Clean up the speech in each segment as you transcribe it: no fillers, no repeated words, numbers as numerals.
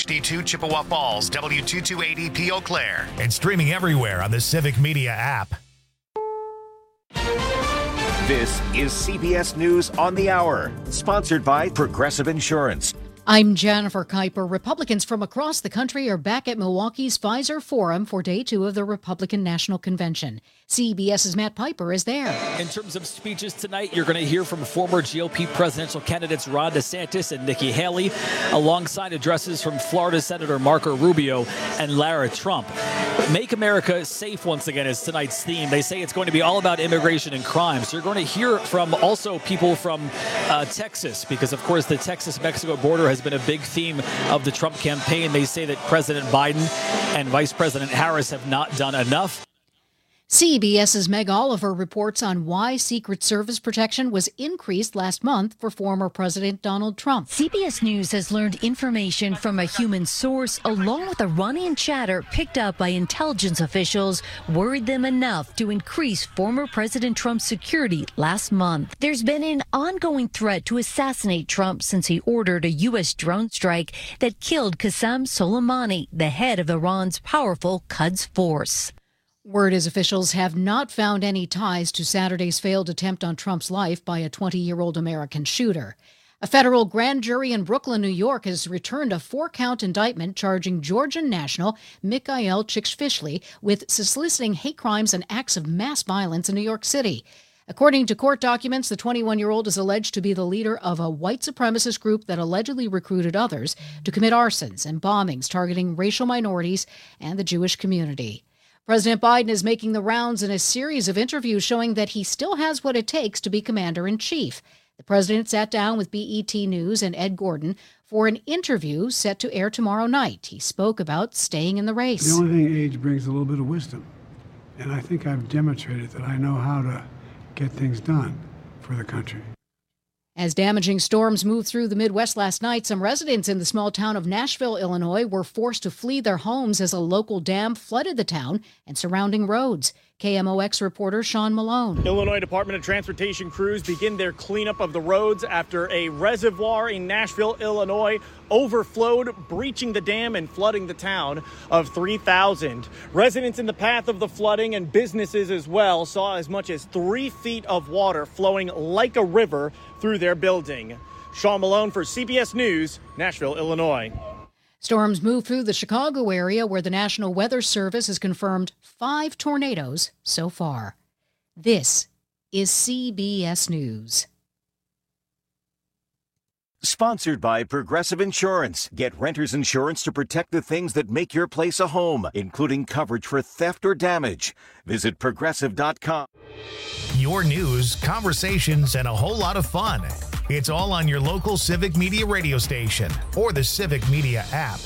HD2 Chippewa Falls, W2280P Eau Claire. And streaming everywhere on the Civic Media app. This is CBS News on the Hour, sponsored by Progressive Insurance. I'm Jennifer Kuiper. Republicans from across the country are back at Milwaukee's Pfizer Forum for day 2 of the Republican National Convention. CBS's Matt Piper is there. In terms of speeches tonight, you're going to hear from former GOP presidential candidates Ron DeSantis and Nikki Haley, alongside addresses from Florida Senator Marco Rubio and Lara Trump. Make America Safe once again is tonight's theme. They say it's going to be all about immigration and crime. So you're going to hear from also people from Texas, because, of course, the Texas-Mexico border has been a big theme of the Trump campaign. They say that President Biden and Vice President Harris have not done enough. CBS's Meg Oliver reports on why Secret Service protection was increased last month for former President Donald Trump. CBS News has learned information from a human source along with Iranian chatter picked up by intelligence officials worried them enough to increase former President Trump's security last month. There's been an ongoing threat to assassinate Trump since he ordered a U.S. drone strike that killed Qasem Soleimani, the head of Iran's powerful Quds force. Word is officials have not found any ties to Saturday's failed attempt on Trump's life by a 20-year-old American shooter. A federal grand jury in Brooklyn, New York, has returned a 4-count indictment charging Georgian national Mikhail Chishvili with soliciting hate crimes and acts of mass violence in New York City. According to court documents, the 21-year-old is alleged to be the leader of a white supremacist group that allegedly recruited others to commit arsons and bombings targeting racial minorities and the Jewish community. President Biden is making the rounds in a series of interviews showing that he still has what it takes to be commander-in-chief. The president sat down with BET News and Ed Gordon for an interview set to air tomorrow night. He spoke about staying in the race. The only thing age brings a little bit of wisdom, and I think I've demonstrated that I know how to get things done for the country. As damaging storms moved through the Midwest last night, some residents in the small town of Nashville, Illinois, were forced to flee their homes as a local dam flooded the town and surrounding roads. KMOX reporter Sean Malone. Illinois Department of Transportation crews begin their cleanup of the roads after a reservoir in Nashville, Illinois, overflowed, breaching the dam and flooding the town of 3,000. Residents in the path of the flooding and businesses as well saw as much as 3 feet of water flowing like a river through their building. Sean Malone for CBS News, Nashville, Illinois. Storms moved through the Chicago area, where the National Weather Service has confirmed 5 tornadoes so far. This is CBS News. Sponsored by Progressive Insurance. Get renter's insurance to protect the things that make your place a home, including coverage for theft or damage. Visit Progressive.com. Your news, conversations, and a whole lot of fun. It's all on your local Civic Media radio station or the Civic Media app.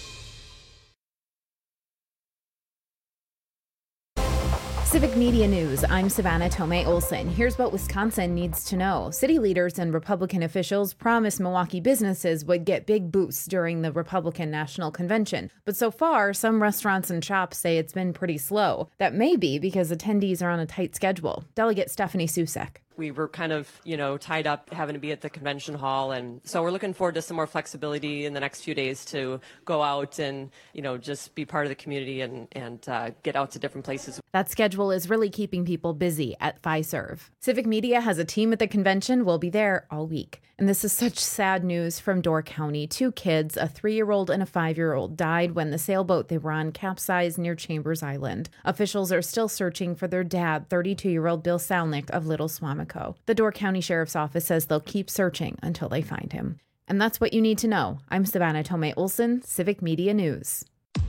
Civic Media News, I'm Savannah Tomei Olson. Here's what Wisconsin needs to know. City leaders and Republican officials promised Milwaukee businesses would get big boosts during the Republican National Convention. But so far, some restaurants and shops say it's been pretty slow. That may be because attendees are on a tight schedule. Delegate Stephanie Susek. We were kind of, tied up having to be at the convention hall. And so we're looking forward to some more flexibility in the next few days to go out and, just be part of the community and get out to different places. That schedule is really keeping people busy at Fiserv. Civic Media has a team at the convention. We'll be there all week. And this is such sad news from Door County. 2 kids, a 3-year-old and a 5-year-old, died when the sailboat they were on capsized near Chambers Island. Officials are still searching for their dad, 32-year-old Bill Salnick of Little Swamico. The Door County Sheriff's Office says they'll keep searching until they find him. And that's what you need to know. I'm Savannah Tomei Olson, Civic Media News.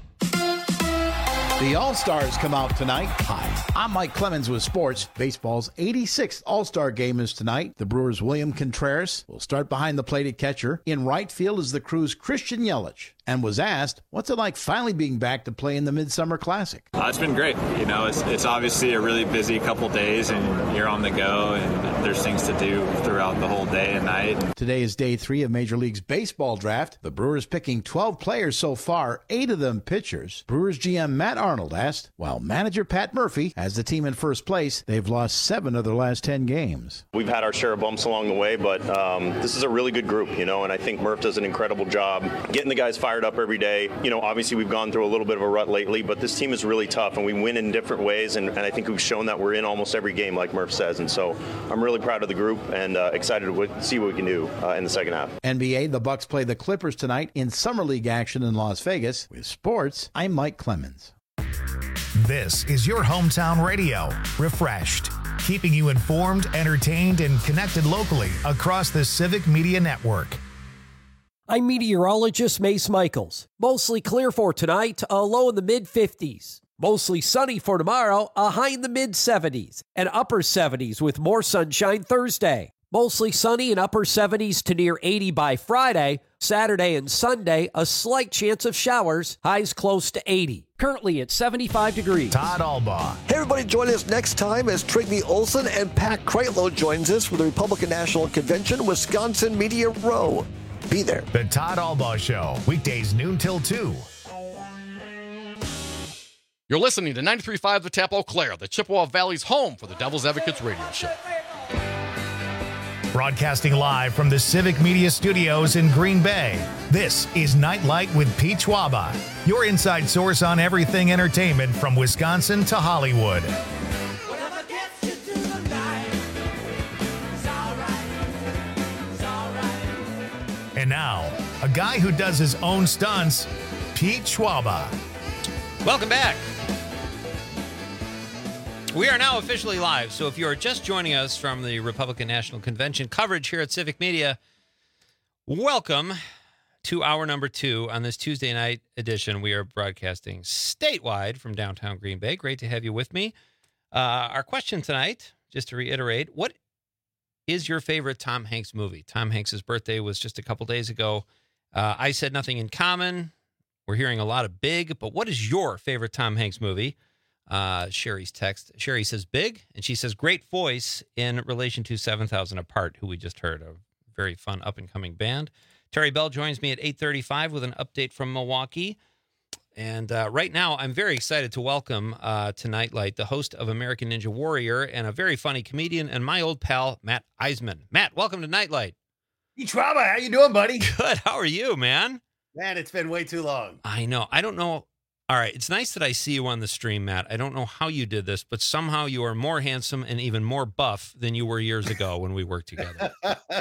The All-Stars come out tonight. Hi, I'm Mike Clemens with sports. Baseball's 86th All-Star game is tonight. The Brewers' William Contreras will start behind the plate at catcher. In right field is the Crew's Christian Yelich, and was asked, what's it like finally being back to play in the Midsummer Classic? It's been great. It's obviously a really busy couple days, and you're on the go, and there's things to do throughout the whole day and night. Today is day 3 of Major League's baseball draft. The Brewers picking 12 players so far, 8 of them pitchers. Brewers GM Matt Arnold asked. While manager Pat Murphy has the team in first place, they've lost 7 of their last 10 games. We've had our share of bumps along the way, but this is a really good group, and I think Murph does an incredible job getting the guys fired up every day. Obviously we've gone through a little bit of a rut lately, but this team is really tough, and we win in different ways, and I think we've shown that we're in almost every game, like Murph says, and so I'm really proud of the group and excited to see what we can do in the second half. NBA, the Bucks play the Clippers tonight in Summer League action in Las Vegas. With sports, I'm Mike Clemens. This is your hometown radio, Refreshed, keeping you informed, entertained, and connected locally across the Civic Media Network. I'm meteorologist Mace Michaels. Mostly clear for tonight, a low in the mid-50s. Mostly sunny for tomorrow, a high in the mid-70s. And upper 70s with more sunshine Thursday. Mostly sunny and upper 70s to near 80 by Friday. Saturday and Sunday, a slight chance of showers, highs close to 80. Currently at 75 degrees. Todd Albaugh. Hey everybody, join us next time as Trigny Olson and Pat Kreitlow joins us for the Republican National Convention, Wisconsin Media Row. Be there. The Todd Albaugh Show, weekdays noon till 2. You're listening to 93.5 The Tap Eau Claire, the Chippewa Valley's home for the Devil's Advocates radio show. Broadcasting live from the Civic Media Studios in Green Bay, this is Nightlight with Pete Schwaba, your inside source on everything entertainment from Wisconsin to Hollywood. And now, a guy who does his own stunts, Pete Schwaba. Welcome back. We are now officially live, so if you are just joining us from the Republican National Convention coverage here at Civic Media, welcome to hour number 2 on this Tuesday night edition. We are broadcasting statewide from downtown Green Bay. Great to have you with me. Our question tonight, just to reiterate, what is your favorite Tom Hanks movie? Tom Hanks' birthday was just a couple days ago. I said Nothing in Common. We're hearing a lot of Big, but what is your favorite Tom Hanks movie? Sherry's text. Sherry says Big, and she says great voice in relation to 7,000 Apart, who we just heard, a very fun up-and-coming band. Terry Bell joins me at 8:35 with an update from Milwaukee. And right now, I'm very excited to welcome to Nightlight the host of American Ninja Warrior and a very funny comedian and my old pal, Matt Eisman. Matt, welcome to Nightlight. Hey, Schwaba, how you doing, buddy? Good. How are you, man? Man, it's been way too long. I know. I don't know. All right. It's nice that I see you on the stream, Matt. I don't know how you did this, but somehow you are more handsome and even more buff than you were years ago when we worked together.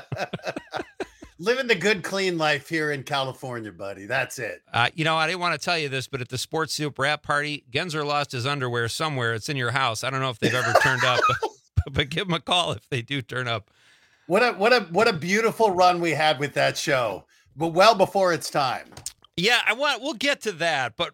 Living the good, clean life here in California, buddy. That's it. I didn't want to tell you this, but at the Sports Soup wrap party, Genzer lost his underwear somewhere. It's in your house. I don't know if they've ever turned up, but give them a call if they do turn up. What a beautiful run we had with that show, but well before its time. Yeah, we'll get to that, but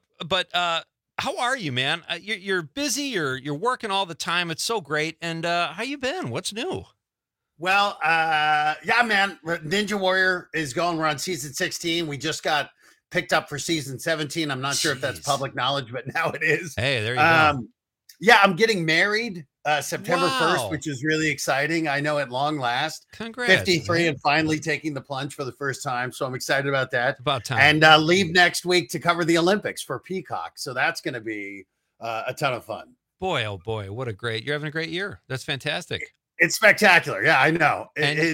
how are you, man? You're busy. You're working all the time. It's so great. And how you been? What's new? Well, yeah, man. Ninja Warrior is going. We're on season 16. We just got picked up for season 17. I'm not sure if that's public knowledge, but now it is. Hey, there you go. Yeah, I'm getting married September 1st, which is really exciting. I know at long last. Congrats. 53 man. And finally taking the plunge for the first time. So I'm excited about that. It's about time. And leave next week to cover the Olympics for Peacock. So that's going to be a ton of fun. Boy, oh boy, you're having a great year. That's fantastic. It's spectacular. Yeah, I know.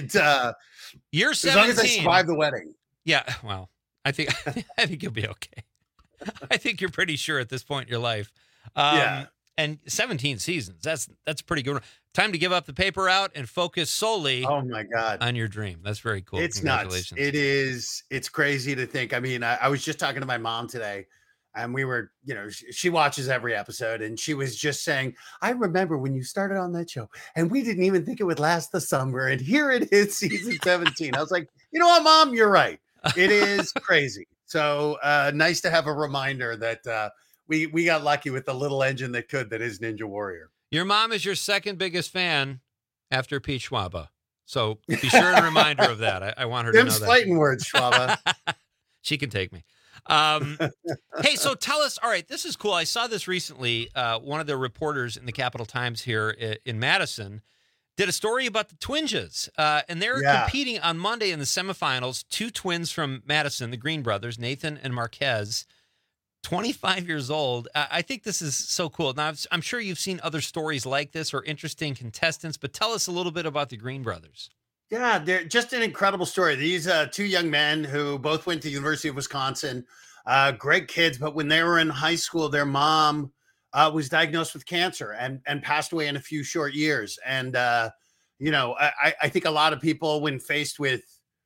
You're 17. As long as I survive the wedding. Yeah, well, I think you'll be okay. I think you're pretty sure at this point in your life. Yeah. And 17 seasons. That's pretty good. Time to give up the paper route and focus solely oh my God. on your dream. That's very cool. It's nuts. It is. It's crazy to think. I mean, I was just talking to my mom today, and we were, she watches every episode, and she was just saying, I remember when you started on that show and we didn't even think it would last the summer. And here it is, season 17. I was like, you know what, Mom, you're right. It is crazy. So nice to have a reminder that we got lucky with the little engine that is Ninja Warrior. Your mom is your second biggest fan after Pete Schwaba. So be sure to remind her of that. I want her to know that. Them fighting words, Schwaba. She can take me. Hey, so tell us, all right, this is cool. I saw this recently. One of the reporters in the Capital Times here in Madison did a story about the Twinges, and they're competing on Monday in the semifinals. Two twins from Madison, the Green brothers, Nathan and Marquez, 25 years old. I think this is so cool. Now, I'm sure you've seen other stories like this or interesting contestants, but tell us a little bit about the Green brothers. Yeah, they're just an incredible story. These two young men who both went to the University of Wisconsin, great kids, but when they were in high school, their mom was diagnosed with cancer and passed away in a few short years. And, I think a lot of people, when faced with,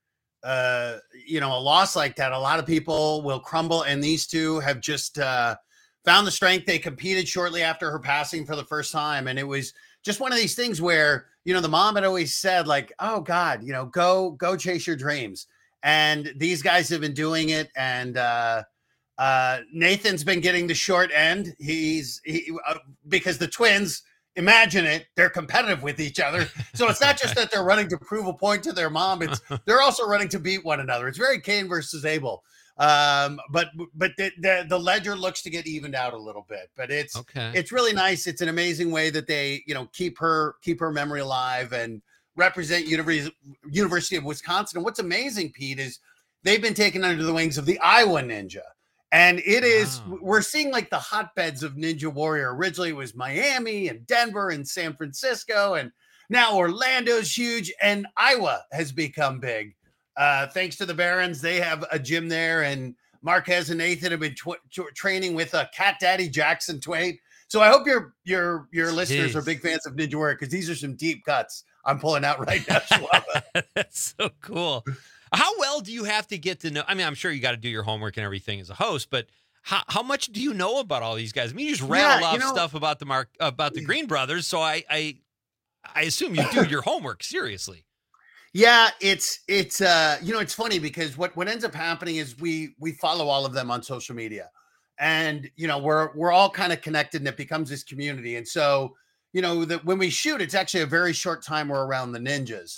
a loss like that, a lot of people will crumble. And these two have just found the strength. They competed shortly after her passing for the first time. And it was just one of these things where, the mom had always said, like, oh God, go chase your dreams. And these guys have been doing it. And Nathan's been getting the short end. Because the twins, imagine it, they're competitive with each other. So it's not just that they're running to prove a point to their mom. They're also running to beat one another. It's very Cain versus Abel. But the ledger looks to get evened out a little bit, but it's really nice. It's an amazing way that they, keep her memory alive and represent University of Wisconsin. And what's amazing, Pete, is they've been taken under the wings of the Iowa Ninja. And we're seeing like the hotbeds of Ninja Warrior. Originally it was Miami and Denver and San Francisco, and now Orlando's huge, and Iowa has become big. Thanks to the Barons, they have a gym there, and Marquez and Nathan have been training with Cat Daddy Jackson Twain. So I hope your listeners are big fans of Ninja Warrior, because these are some deep cuts I'm pulling out right now. That's so cool. How well do you have to get to know? I mean, I'm sure you got to do your homework and everything as a host, but how much do you know about all these guys? I mean, you just rattled off stuff about the Green brothers, so I assume you do your homework seriously. Yeah, it's funny because what ends up happening is we follow all of them on social media, and we're all kind of connected, and it becomes this community. And so when we shoot, it's actually a very short time we're around the ninjas,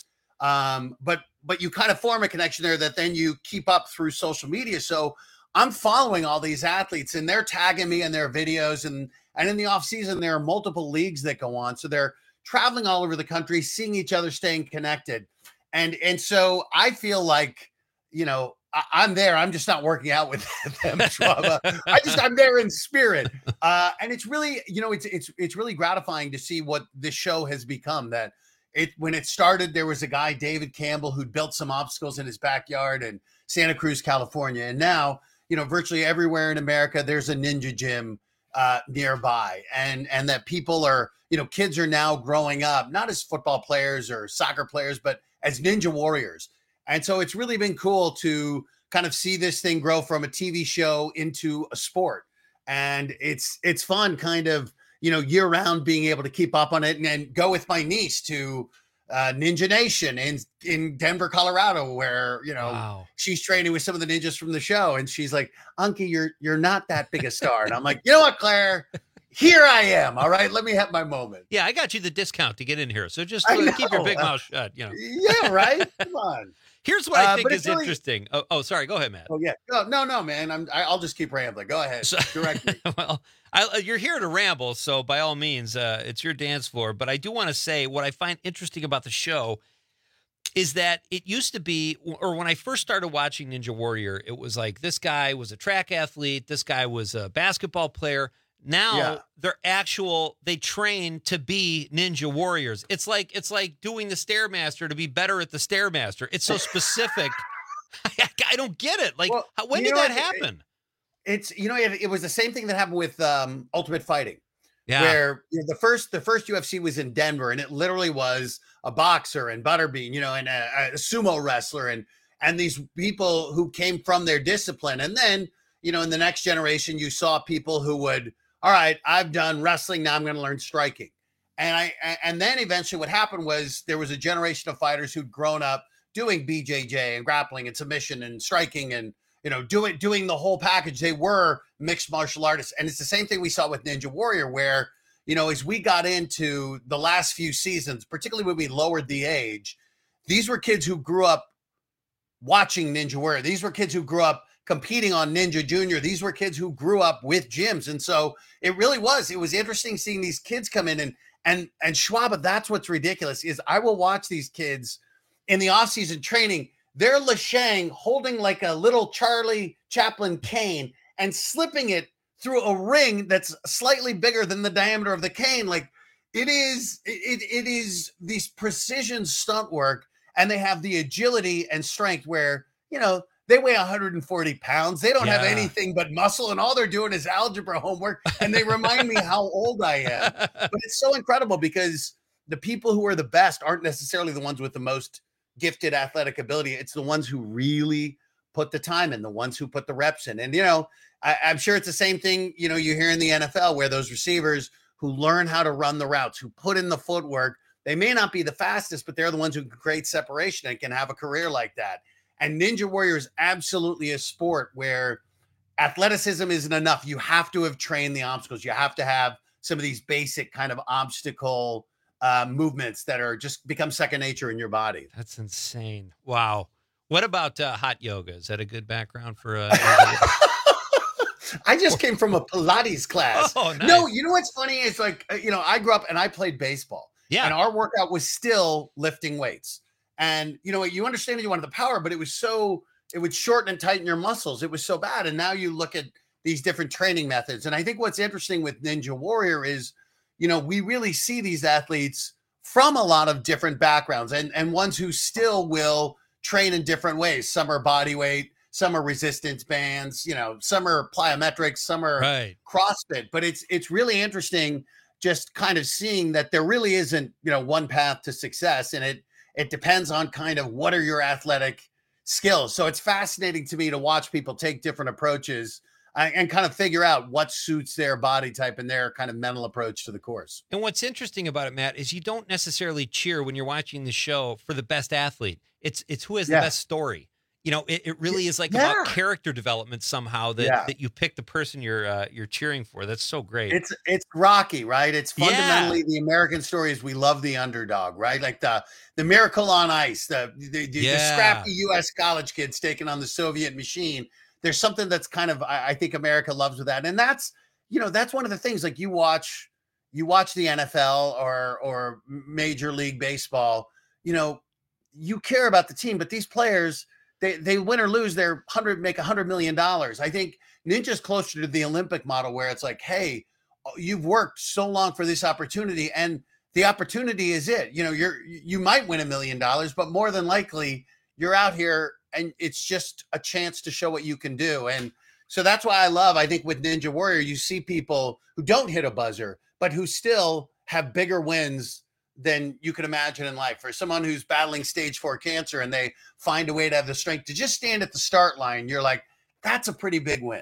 but you kind of form a connection there that then you keep up through social media. So I'm following all these athletes, and they're tagging me in their videos, and in the off season there are multiple leagues that go on, so they're traveling all over the country, seeing each other, staying connected. And so I feel like, I'm there. I'm just not working out with them. I'm there in spirit. And it's really, it's really gratifying to see what this show has become. That when it started, there was a guy, David Campbell, who'd built some obstacles in his backyard in Santa Cruz, California. And now, virtually everywhere in America, there's a ninja gym nearby. And that people are, kids are now growing up, not as football players or soccer players, but as Ninja Warriors. And so it's really been cool to kind of see this thing grow from a TV show into a sport. And it's fun kind of, year round being able to keep up on it and go with my niece to Ninja Nation in Denver, Colorado, where, she's training with some of the ninjas from the show. And she's like, Unky, you're not that big a star. And I'm like, you know what, Claire? Here I am. All right. Let me have my moment. Yeah, I got you the discount to get in here. So just keep your big mouth shut. Yeah, right. Come on. Here's what I think is really interesting. Oh, sorry. Go ahead, Matt. Oh, yeah. No, man. I'll just keep rambling. Go ahead. Direct me. Well, you're here to ramble, so by all means, it's your dance floor. But I do want to say what I find interesting about the show is that it used to be, or when I first started watching Ninja Warrior, it was like this guy was a track athlete, this guy was a basketball player. Now they train to be Ninja Warriors. It's like doing the Stairmaster to be better at the Stairmaster. It's so specific. I don't get it. Like, when did that happen? It was the same thing that happened with Ultimate Fighting. Yeah. Where the first UFC was in Denver, and it literally was a boxer and Butterbean, and a sumo wrestler and these people who came from their discipline. And then, in the next generation, you saw people who would, all right, I've done wrestling. Now I'm going to learn striking. And then eventually what happened was there was a generation of fighters who'd grown up doing BJJ and grappling and submission and striking and, doing the whole package. They were mixed martial artists. And it's the same thing we saw with Ninja Warrior, where, as we got into the last few seasons, particularly when we lowered the age, these were kids who grew up watching Ninja Warrior. These were kids who grew up competing on Ninja Junior. These were kids who grew up with gyms. And so it was interesting seeing these kids come in and Schwaba, that's what's ridiculous is I will watch these kids in the off-season training. They're Lashang holding like a little Charlie Chaplin cane and slipping it through a ring that's slightly bigger than the diameter of the cane. Like it is these precision stunt work, and they have the agility and strength where, you know, they weigh 140 pounds. They don't have anything but muscle, and all they're doing is algebra homework, and they remind me how old I am. But it's so incredible because the people who are the best aren't necessarily the ones with the most gifted athletic ability. It's the ones who really put the time in, the ones who put the reps in. And, you know, I'm sure it's the same thing, you know, you hear in the NFL where those receivers who learn how to run the routes, who put in the footwork, they may not be the fastest, but they're the ones who can create separation and can have a career like that. And Ninja Warrior is absolutely a sport where athleticism isn't enough. You have to have trained the obstacles. You have to have some of these basic kind of obstacle movements that are just become second nature in your body. That's insane. Wow. What about hot yoga? Is that a good background for I just came from a Pilates class. Oh, nice. No, you know what's funny? It's like, you know, I grew up and I played baseball. Yeah. And our workout was still lifting weights. And, you know, you understand that you wanted the power, but it would shorten and tighten your muscles. It was so bad. And now you look at these different training methods. And I think what's interesting with Ninja Warrior is, you know, we really see these athletes from a lot of different backgrounds and ones who still will train in different ways. Some are body weight, some are resistance bands, you know, some are plyometrics, some are CrossFit. But it's really interesting just kind of seeing that there really isn't, you know, one path to success. And it depends on kind of what are your athletic skills. So it's fascinating to me to watch people take different approaches and kind of figure out what suits their body type and their kind of mental approach to the course. And what's interesting about it, Matt, is you don't necessarily cheer when you're watching the show for the best athlete. It's who has the best story. You know, it really is like about character development somehow that you pick the person you're cheering for. That's so great. It's Rocky, right? It's fundamentally the American story is we love the underdog, right? Like the Miracle on Ice, the scrappy U.S. college kids taking on the Soviet machine. There's something that's kind of I think America loves with that, and that's, you know, that's one of the things. Like you watch the NFL or Major League Baseball, you know, you care about the team, but these players. They win or lose, make $100 million. I think Ninja's closer to the Olympic model where it's like, hey, you've worked so long for this opportunity, and the opportunity is it. You know, you might win $1 million, but more than likely you're out here and it's just a chance to show what you can do. And so that's why I think with Ninja Warrior, you see people who don't hit a buzzer, but who still have bigger wins than you could imagine in life. For someone who's battling stage 4 cancer and they find a way to have the strength to just stand at the start line, you're like, that's a pretty big win.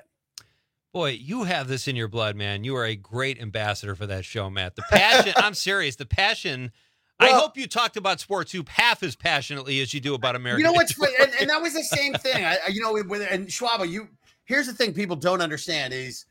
Boy, you have this in your blood, man. You are a great ambassador for that show, Matt. The passion, I'm serious, the passion. Well, I hope you talked about sports hoop half as passionately as you do about American. You know what's funny? And that was the same thing. And Schwaba, here's the thing people don't understand is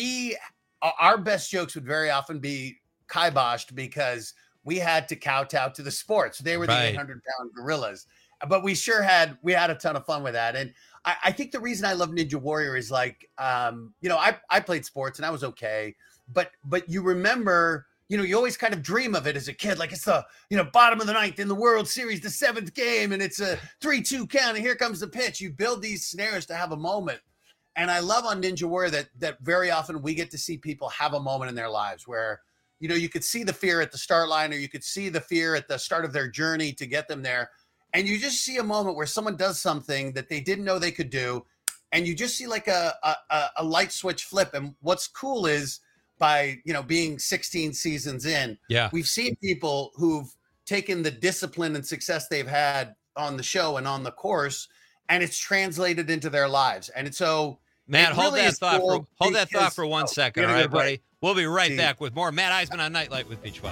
our best jokes would very often be kiboshed because we had to kowtow to the sports. They were the 800-pound gorillas, but we had a ton of fun with that. And I think the reason I love Ninja Warrior is like, you know, I played sports and I was okay, but you remember, you know, you always kind of dream of it as a kid, like it's the, you know, bottom of the ninth in the World Series, the 7th game, and it's a 3-2 count, and here comes the pitch. You build these scenarios to have a moment. And I love on Ninja Warrior that very often we get to see people have a moment in their lives where, you know, you could see the fear at the start line, or you could see the fear at the start of their journey to get them there. And you just see a moment where someone does something that they didn't know they could do. And you just see like a light switch flip. And what's cool is by, you know, being 16 seasons in, we've seen people who've taken the discipline and success they've had on the show and on the course, and it's translated into their lives. And so, Matt, hold that thought for 1 second. All right, buddy. We'll be right back with more Matt Eisman on Nightlight with Peach Schwab.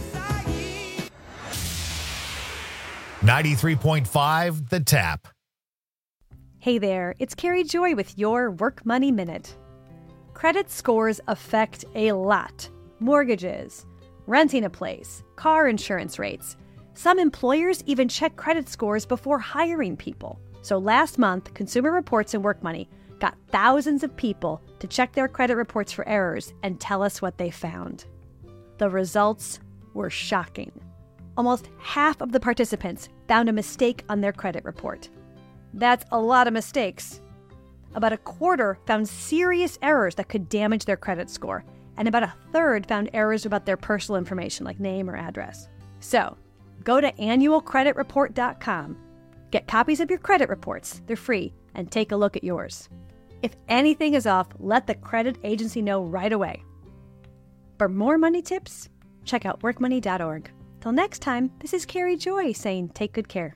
93.5 The Tap. Hey there, it's Carrie Joy with your Work Money Minute. Credit scores affect a lot. Mortgages, renting a place, car insurance rates. Some employers even check credit scores before hiring people. So last month, Consumer Reports and Work Money got thousands of people to check their credit reports for errors and tell us what they found. The results were shocking. Almost half of the participants found a mistake on their credit report. That's a lot of mistakes. About a quarter found serious errors that could damage their credit score, and about a third found errors about their personal information like name or address. So, go to annualcreditreport.com, get copies of your credit reports, they're free, and take a look at yours. If anything is off, let the credit agency know right away. For more money tips, check out workmoney.org. Till next time, this is Carrie Joy saying take good care.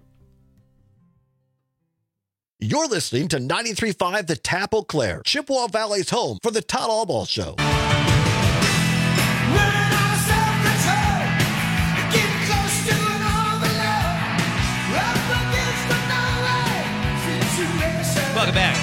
You're listening to 93.5 The Tap Eau Claire, Chippewa Valley's home for the Todd Albaugh Show. Welcome back.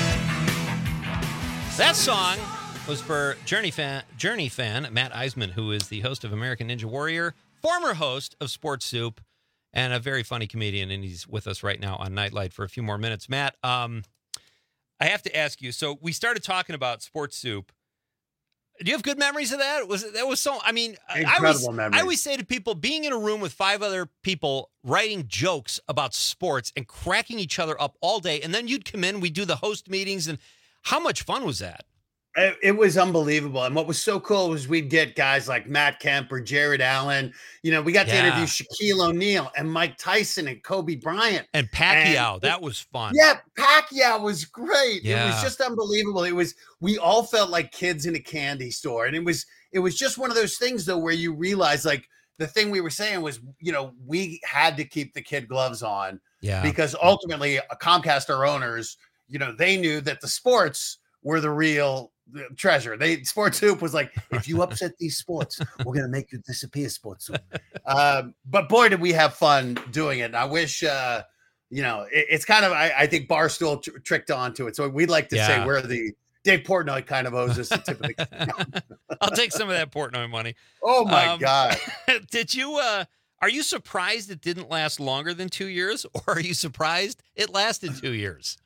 That song was for Journey fan Matt Eisman, who is the host of American Ninja Warrior, former host of Sports Soup, and a very funny comedian, and he's with us right now on Nightlight for a few more minutes. Matt, I have to ask you, so we started talking about Sports Soup. Do you have good memories of that? That was so, I mean, incredible memories. I always say to people, being in a room with 5 other people writing jokes about sports and cracking each other up all day, and then you'd come in, we'd do the host meetings, and how much fun was that? It was unbelievable. And what was so cool was we'd get guys like Matt Kemp or Jared Allen. You know, we got to interview Shaquille O'Neal and Mike Tyson and Kobe Bryant. And Pacquiao. That was fun. Yeah, Pacquiao was great. Yeah. It was just unbelievable. We all felt like kids in a candy store. And it was just one of those things, though, where you realize, like, the thing we were saying was, you know, we had to keep the kid gloves on. Yeah. Because ultimately, Comcast, our owners, you know, they knew that the sports were the real treasure. Sports Soup was like, if you upset these sports, we're going to make you disappear, Sports Soup. But boy, did we have fun doing it. And I wish, you know, it's kind of, I think Barstool tricked onto it. So we'd like to say we're the Dave Portnoy kind of owes us the tip of the I'll take some of that Portnoy money. Oh my God. Did you, are you surprised it didn't last longer than 2 years, or are you surprised it lasted 2 years?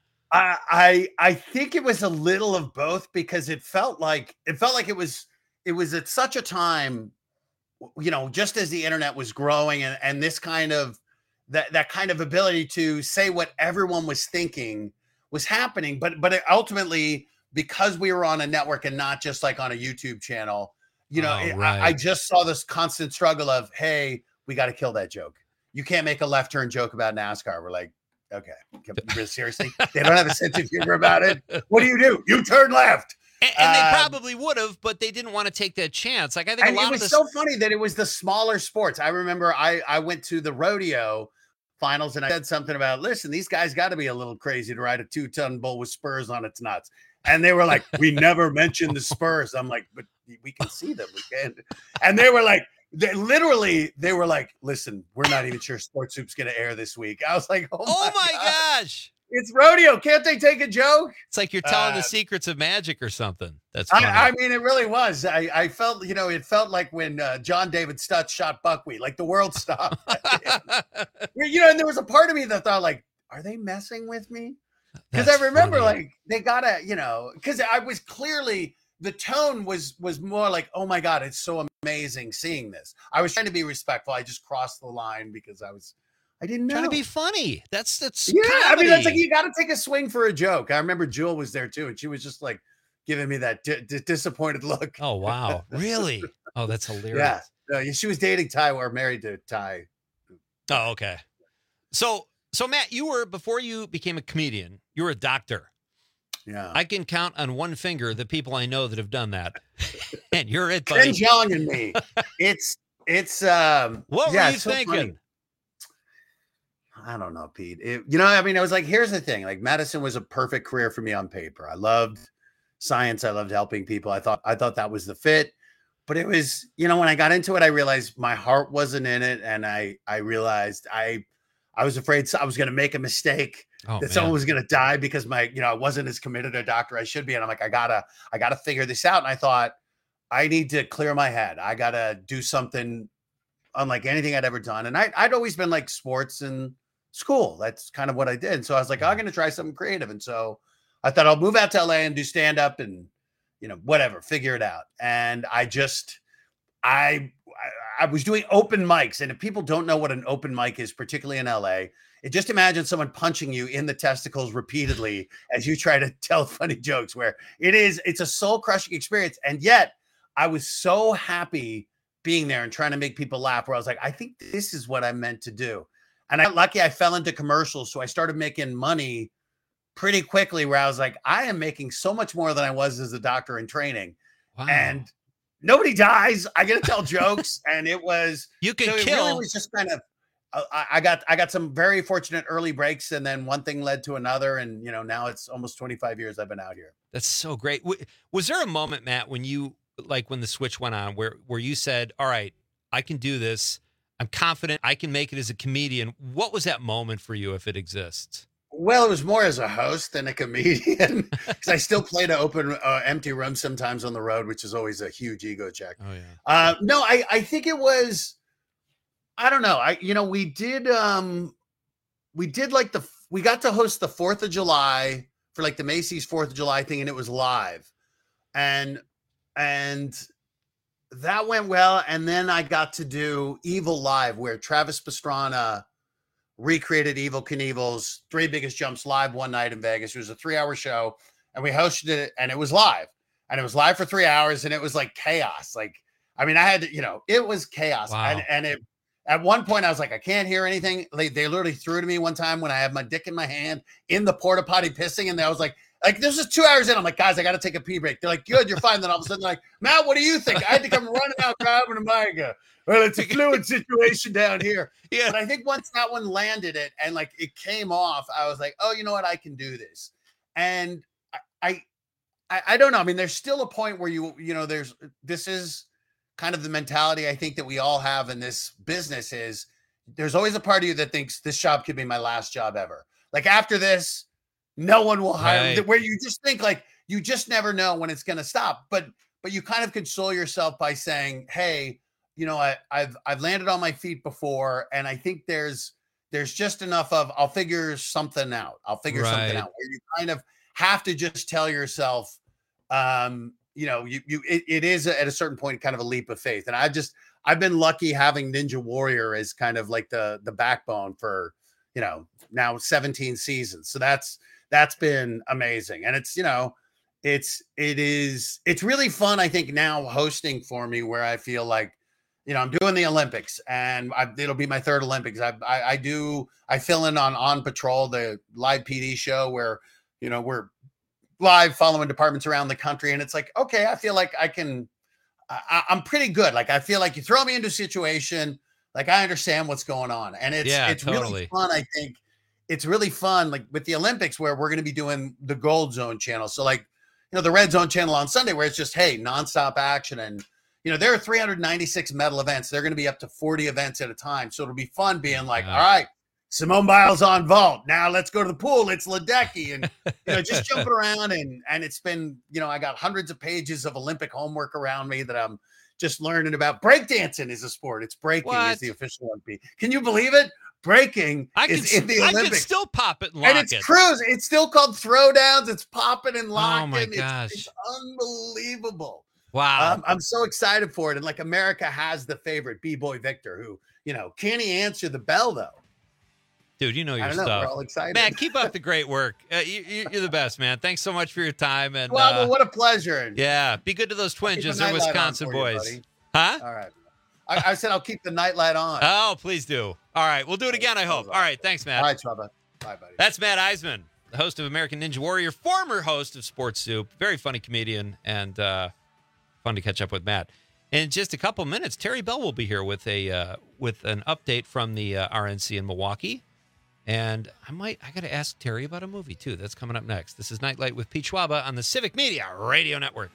I think it was a little of both, because it felt like it was at such a time, you know, just as the internet was growing and this kind of that kind of ability to say what everyone was thinking was happening. But it ultimately, because we were on a network and not just like on a YouTube channel, you know, I just saw this constant struggle of, hey, we got to kill that joke. You can't make a left turn joke about NASCAR. We're like, okay, seriously, they don't have a sense of humor about it. What do? You turn left. And they probably would have, but they didn't want to take that chance. Like, I think it was so funny that it was the smaller sports. I remember I went to the rodeo finals and I said something about, listen, these guys got to be a little crazy to ride a 2-ton bull with spurs on its nuts. And they were like, we never mentioned the spurs. I'm like, but we can see them. We can. And they were like, they were like, listen, we're not even sure Sports Soup's going to air this week. I was like, oh my gosh. It's rodeo. Can't they take a joke? It's like you're telling the secrets of magic or something. That's funny. I mean, it really was. I felt, you know, it felt like when John David Stutz shot buckwheat, like the world stopped. You know, and there was a part of me that thought, like, are they messing with me? Because I remember, like, they gotta, you know, because I was clearly, the tone was more like, oh my God, it's so amazing seeing this. I was trying to be respectful. I just crossed the line because I didn't know. Trying to be funny. That's yeah. comedy. I mean, that's like, you got to take a swing for a joke. I remember Jewel was there too, and she was just like giving me that disappointed look. Oh wow, really? Oh, that's hilarious. Yeah, she was dating Ty or married to Ty. Oh, okay. So Matt, you were, before you became a comedian, you were a doctor. Yeah. I can count on one finger the people I know that have done that. And you're it, buddy. Ken Jeong and me. It's what were you thinking? Funny. I don't know, Pete. You know, I mean, I was like, here's the thing. Like, medicine was a perfect career for me on paper. I loved science. I loved helping people. I thought that was the fit. But it was, you know, when I got into it, I realized my heart wasn't in it. And I realized I was afraid I was going to make a mistake, someone was going to die because I wasn't as committed a doctor I should be. And I'm like, I gotta figure this out. And I thought, I need to clear my head. I got to do something unlike anything I'd ever done. And I'd always been like sports and school. That's kind of what I did. So I was like, I'm going to try something creative. And so I thought I'll move out to LA and do stand up and, you know, whatever, figure it out. And I was doing open mics, and if people don't know what an open mic is, particularly in LA, just imagine someone punching you in the testicles repeatedly as you try to tell funny jokes, where it's a soul-crushing experience. And yet I was so happy being there and trying to make people laugh, where I was like, I think this is what I'm meant to do. And I'm lucky I fell into commercials, so I started making money pretty quickly, where I was like, I am making so much more than I was as a doctor in training. Wow. And nobody dies. I get to tell jokes, and it was you can so kill. It really was just kind of. I got some very fortunate early breaks, and then one thing led to another, and now it's almost 25 years I've been out here. That's so great. Was there a moment, Matt, when you when the switch went on, where you said, "All right, I can do this. I'm confident I can make it as a comedian"? What was that moment for you, if it exists? Well, it was more as a host than a comedian, because I still play to open empty rooms sometimes on the road, which is always a huge ego check. Oh yeah. No, I think it was. I don't know. We did we got to host the 4th of July for like the Macy's 4th of July thing, and it was live, and that went well. And then I got to do Evil Live, where Travis Pastrana recreated Evel Knievel's 3 Biggest Jumps live one night in Vegas. It was a 3-hour show, and we hosted it, and it was live, for 3 hours, and it was like chaos. Like, I mean, I had to, it was chaos. Wow. And it, at one point I was like, I can't hear anything. They literally threw to me one time when I had my dick in my hand in the porta potty pissing. And I was like, this is 2 hours in. I'm like, guys, I got to take a pee break. They're like, good, you're fine. Then all of a sudden they're like, Matt, what do you think? I had to come running out, grabbing a mic. Well, it's a fluid situation down here. Yeah. But I think once that one landed it and like it came off, I was like, oh, you know what? I can do this. And I don't know. I mean, there's still a point where this is kind of the mentality I think that we all have in this business is there's always a part of you that thinks this job could be my last job ever. Like after this, no one will hire me, where you just think like, you just never know when it's going to stop. But you kind of console yourself by saying, hey, I've landed on my feet before. And I think there's just enough of, I'll figure something out. Where you kind of have to just tell yourself, it is at a certain point kind of a leap of faith. And I've been lucky having Ninja Warrior as kind of like the backbone for, now 17 seasons. So that's been amazing. And it's really fun, I think, now hosting for me, where I feel like, I'm doing the Olympics, and it'll be my 3rd Olympics. I fill in on Patrol, the live PD show where, we're live following departments around the country. And it's like, okay, I feel like I'm pretty good. Like, I feel like you throw me into a situation, like I understand what's going on. And it's totally really fun. I think it's really fun, like with the Olympics, where we're going to be doing the Gold Zone channel. So like, the Red Zone channel on Sunday, where it's just, hey, nonstop action. And, there are 396 medal events. They're going to be up to 40 events at a time. So it'll be fun being like, all right, Simone Biles on vault. Now let's go to the pool. It's Ledecky. And, just jumping around. And it's been, I got hundreds of pages of Olympic homework around me that I'm just learning about. Breakdancing is a sport. It's breaking is the official one. Can you believe it? Breaking is in the Olympics. I can still pop it and lock it. Cruise. It's still called throwdowns. It's popping and locking. Oh my gosh. It's unbelievable. Wow. I'm so excited for it. And like America has the favorite B-Boy Victor, who, can he answer the bell though? Dude, you know your stuff. We're all excited. Man, keep up the great work. You're the best, man. Thanks so much for your time. And well, what a pleasure. Yeah, be good to those Twinges. They're Wisconsin boys. You, huh? All right. I said I'll keep the nightlight on. Oh, please do. All right, we'll do it again, I hope. All right, thanks, Matt. All right, Trouble. Bye, buddy. That's Matt Eisman, the host of American Ninja Warrior, former host of Sports Soup, very funny comedian, and fun to catch up with Matt. In just a couple minutes, Terry Bell will be here with an update from the RNC in Milwaukee. And I got to ask Terry about a movie, too. That's coming up next. This is Nightlight with Pete Schwaba on the Civic Media Radio Network.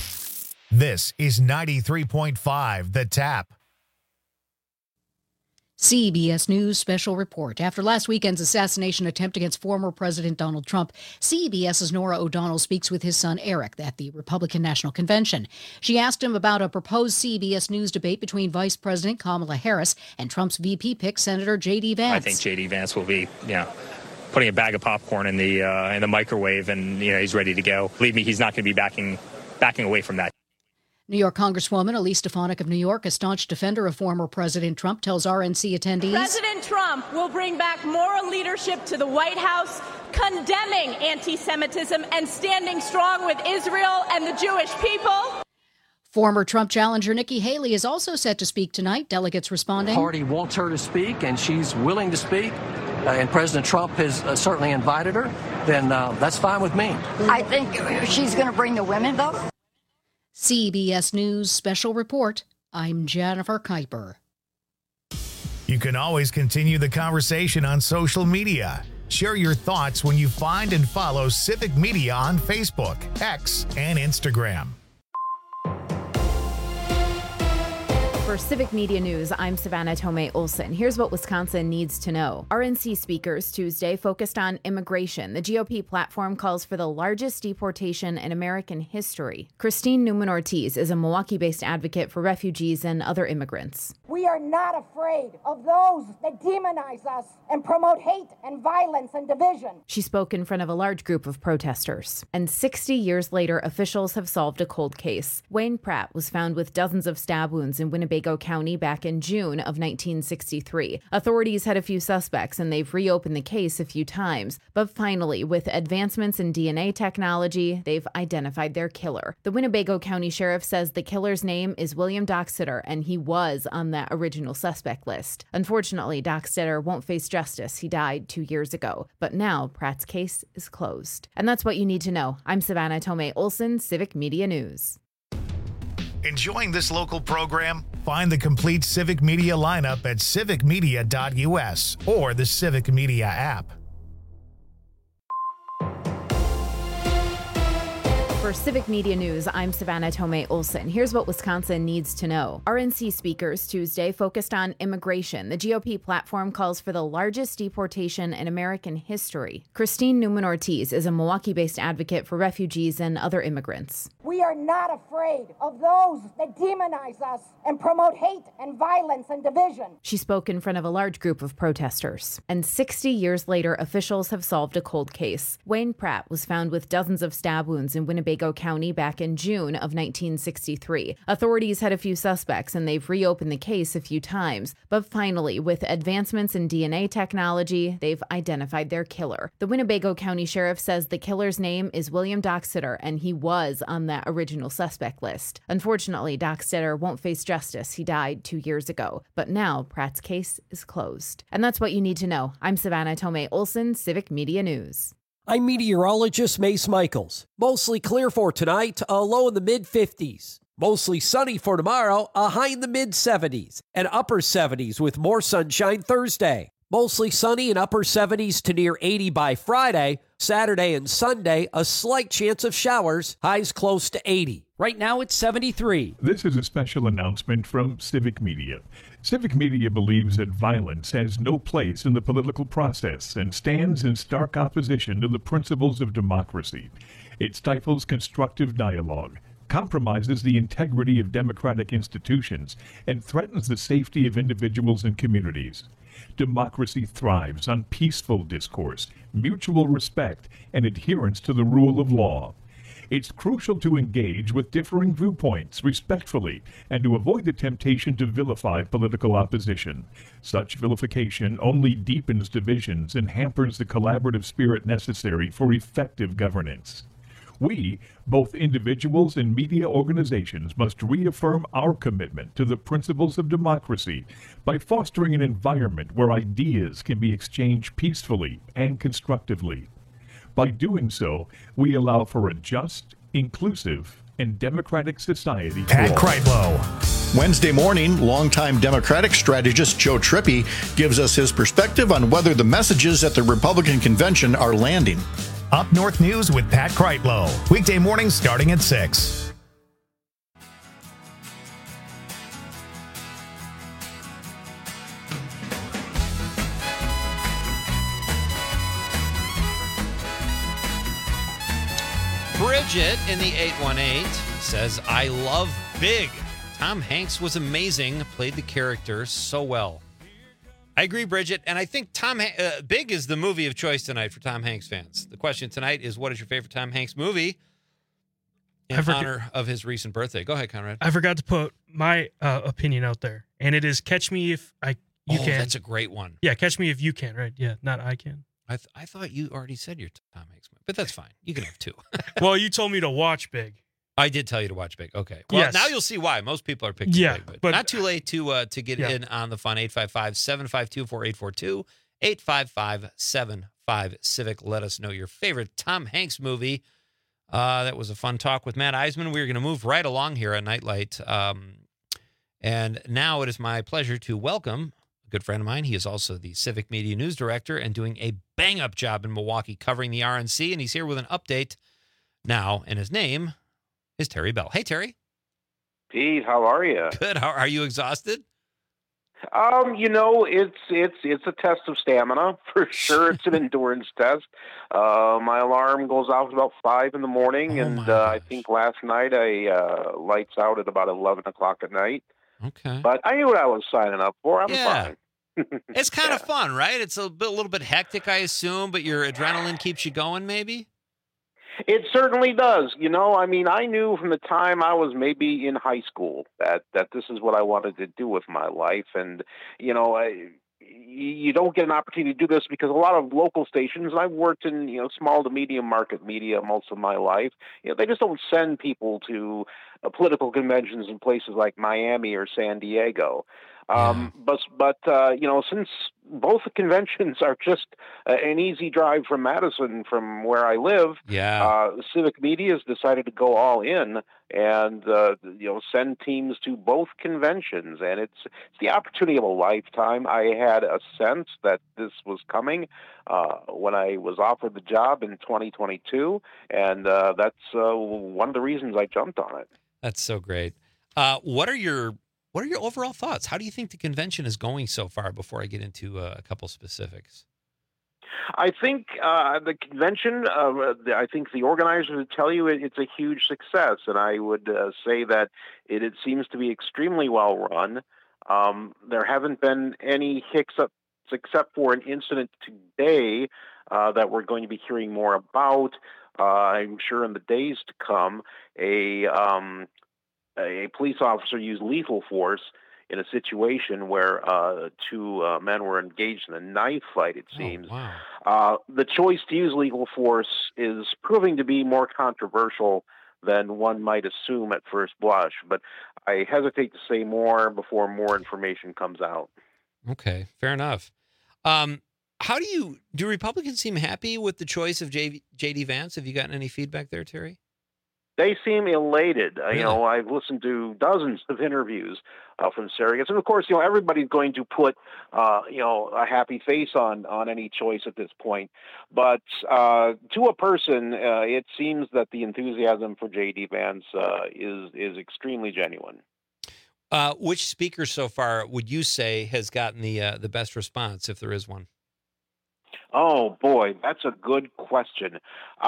This is 93.5 The Tap. CBS News special report. After last weekend's assassination attempt against former President Donald Trump, CBS's Norah O'Donnell speaks with his son Eric at the Republican National Convention. She asked him about a proposed CBS News debate between Vice President Kamala Harris and Trump's VP pick, Senator J.D. Vance. I think J.D. Vance will be, putting a bag of popcorn in the microwave, and he's ready to go. Believe me, he's not going to be backing away from that. New York Congresswoman Elise Stefanik of New York, a staunch defender of former President Trump, tells RNC attendees President Trump will bring back moral leadership to the White House, condemning anti-Semitism and standing strong with Israel and the Jewish people. Former Trump challenger Nikki Haley is also set to speak tonight. Delegates responding. The party wants her to speak, and she's willing to speak, and President Trump has certainly invited her, then that's fine with me. I think she's going to bring the women, though. CBS News special report. I'm Jennifer Kuiper. You can always continue the conversation on social media. Share your thoughts when you find and follow Civic Media on Facebook, X, and Instagram. For Civic Media News, I'm Savannah Tomei Olson. Here's what Wisconsin needs to know. RNC speakers Tuesday focused on immigration. The GOP platform calls for the largest deportation in American history. Christine Newman-Ortiz is a Milwaukee-based advocate for refugees and other immigrants. We are not afraid of those that demonize us and promote hate and violence and division. She spoke in front of a large group of protesters. And 60 years later, officials have solved a cold case. Wayne Pratt was found with dozens of stab wounds in Winnebago County back in June of 1963. Authorities had a few suspects, and they've reopened the case a few times. But finally, with advancements in DNA technology, they've identified their killer. The Winnebago County Sheriff says the killer's name is William Dockstader, and he was on that original suspect list. Unfortunately, Dockstader won't face justice. He died 2 years ago. But now, Pratt's case is closed. And that's what you need to know. I'm Savannah Tomei Olson, Civic Media News. Enjoying this local program? Find the complete Civic Media lineup at civicmedia.us or the Civic Media app. For Civic Media News, I'm Savannah Tomei Olson. Here's what Wisconsin needs to know. RNC speakers Tuesday focused on immigration. The GOP platform calls for the largest deportation in American history. Christine Newman-Ortiz is a Milwaukee-based advocate for refugees and other immigrants. We are not afraid of those that demonize us and promote hate and violence and division. She spoke in front of a large group of protesters. And 60 years later, officials have solved a cold case. Wayne Pratt was found with dozens of stab wounds in Winnebago County back in June of 1963. Authorities had a few suspects, and they've reopened the case a few times. But finally, with advancements in DNA technology, they've identified their killer. The Winnebago County Sheriff says the killer's name is William Dockstader, and he was on that original suspect list. Unfortunately, Dockstader won't face justice. He died 2 years ago. But now, Pratt's case is closed. And that's what you need to know. I'm Savannah Tomei Olson, Civic Media News. I'm meteorologist Mace Michaels. Mostly clear for tonight, a low in the mid-50s. Mostly sunny for tomorrow, a high in the mid-70s. And upper 70s with more sunshine Thursday. Mostly sunny and upper 70s to near 80 by Friday. Saturday and Sunday, a slight chance of showers, highs close to 80. Right now it's 73. This is a special announcement from Civic Media. Civic Media believes that violence has no place in the political process and stands in stark opposition to the principles of democracy. It stifles constructive dialogue, compromises the integrity of democratic institutions, and threatens the safety of individuals and communities. Democracy thrives on peaceful discourse, mutual respect, and adherence to the rule of law. It's crucial to engage with differing viewpoints respectfully and to avoid the temptation to vilify political opposition. Such vilification only deepens divisions and hampers the collaborative spirit necessary for effective governance. We, both individuals and media organizations, must reaffirm our commitment to the principles of democracy by fostering an environment where ideas can be exchanged peacefully and constructively. By doing so, we allow for a just, inclusive, and democratic society. Pat Kreitlow. Wednesday morning, longtime Democratic strategist Joe Trippi gives us his perspective on whether the messages at the Republican convention are landing. Up North News with Pat Kreitlow. Weekday mornings starting at 6. Bridget in the 818 says, I love Big. Tom Hanks was amazing, played the character so well. I agree, Bridget, and I think Big is the movie of choice tonight for Tom Hanks fans. The question tonight is, what is your favorite Tom Hanks movie in honor of his recent birthday? Go ahead, Conrad. I forgot to put my opinion out there, and it is Catch Me If You Can. That's a great one. Yeah, Catch Me If You Can, right? Yeah, not I Can. I thought you already said your Tom Hanks movie, but that's fine. You can have two. Well, you told me to watch Big. I did tell you to watch Big. Okay. Well, yes. Now you'll see why. Most people are picking Big, but not too late to get in on the fun. 855-752-4842, 855-75-CIVIC. Let us know your favorite Tom Hanks movie. That was a fun talk with Matt Eisman. We're going to move right along here at Nightlight. And now it is my pleasure to welcome a good friend of mine. He is also the Civic Media News Director and doing a bang-up job in Milwaukee covering the RNC, and he's here with an update now, and his name is Terry Bell. Hey, Terry. Pete, how are you? Good. How are you? Exhausted? It's a test of stamina for sure. It's an endurance test. My alarm goes off at about 5 in the morning, and I think last night I lights out at about 11 o'clock at night. Okay. But I knew what I was signing up for. I'm fine. It's kind of fun, right? It's a little bit hectic, I assume, but your adrenaline keeps you going, maybe? It certainly does. I knew from the time I was maybe in high school that this is what I wanted to do with my life. And, you don't get an opportunity to do this because a lot of local stations, and I've worked in, small to medium market media most of my life, they just don't send people to political conventions in places like Miami or San Diego. But since both the conventions are just an easy drive from Madison, from where I live, Civic Media has decided to go all in and send teams to both conventions, and it's the opportunity of a lifetime. I had a sense that this was coming when I was offered the job in 2022, and that's one of the reasons I jumped on it. That's so great. What are your overall thoughts? How do you think the convention is going so far before I get into a couple specifics? I think the convention, I think the organizers would tell you it's a huge success, and I would say that it seems to be extremely well run. There haven't been any hiccups except for an incident today that we're going to be hearing more about. I'm sure in the days to come, a police officer used lethal force in a situation where two men were engaged in a knife fight, it seems. Oh, wow. The choice to use lethal force is proving to be more controversial than one might assume at first blush, but I hesitate to say more before more information comes out. Okay, fair enough. How do Republicans seem happy with the choice of J.D. Vance? Have you gotten any feedback there, Terry? They seem elated. Really? I've listened to dozens of interviews from surrogates, and of course, everybody's going to put, a happy face on any choice at this point. But to a person, it seems that the enthusiasm for J.D. Vance is extremely genuine. Which speaker so far would you say has gotten the best response, if there is one? Oh boy, that's a good question.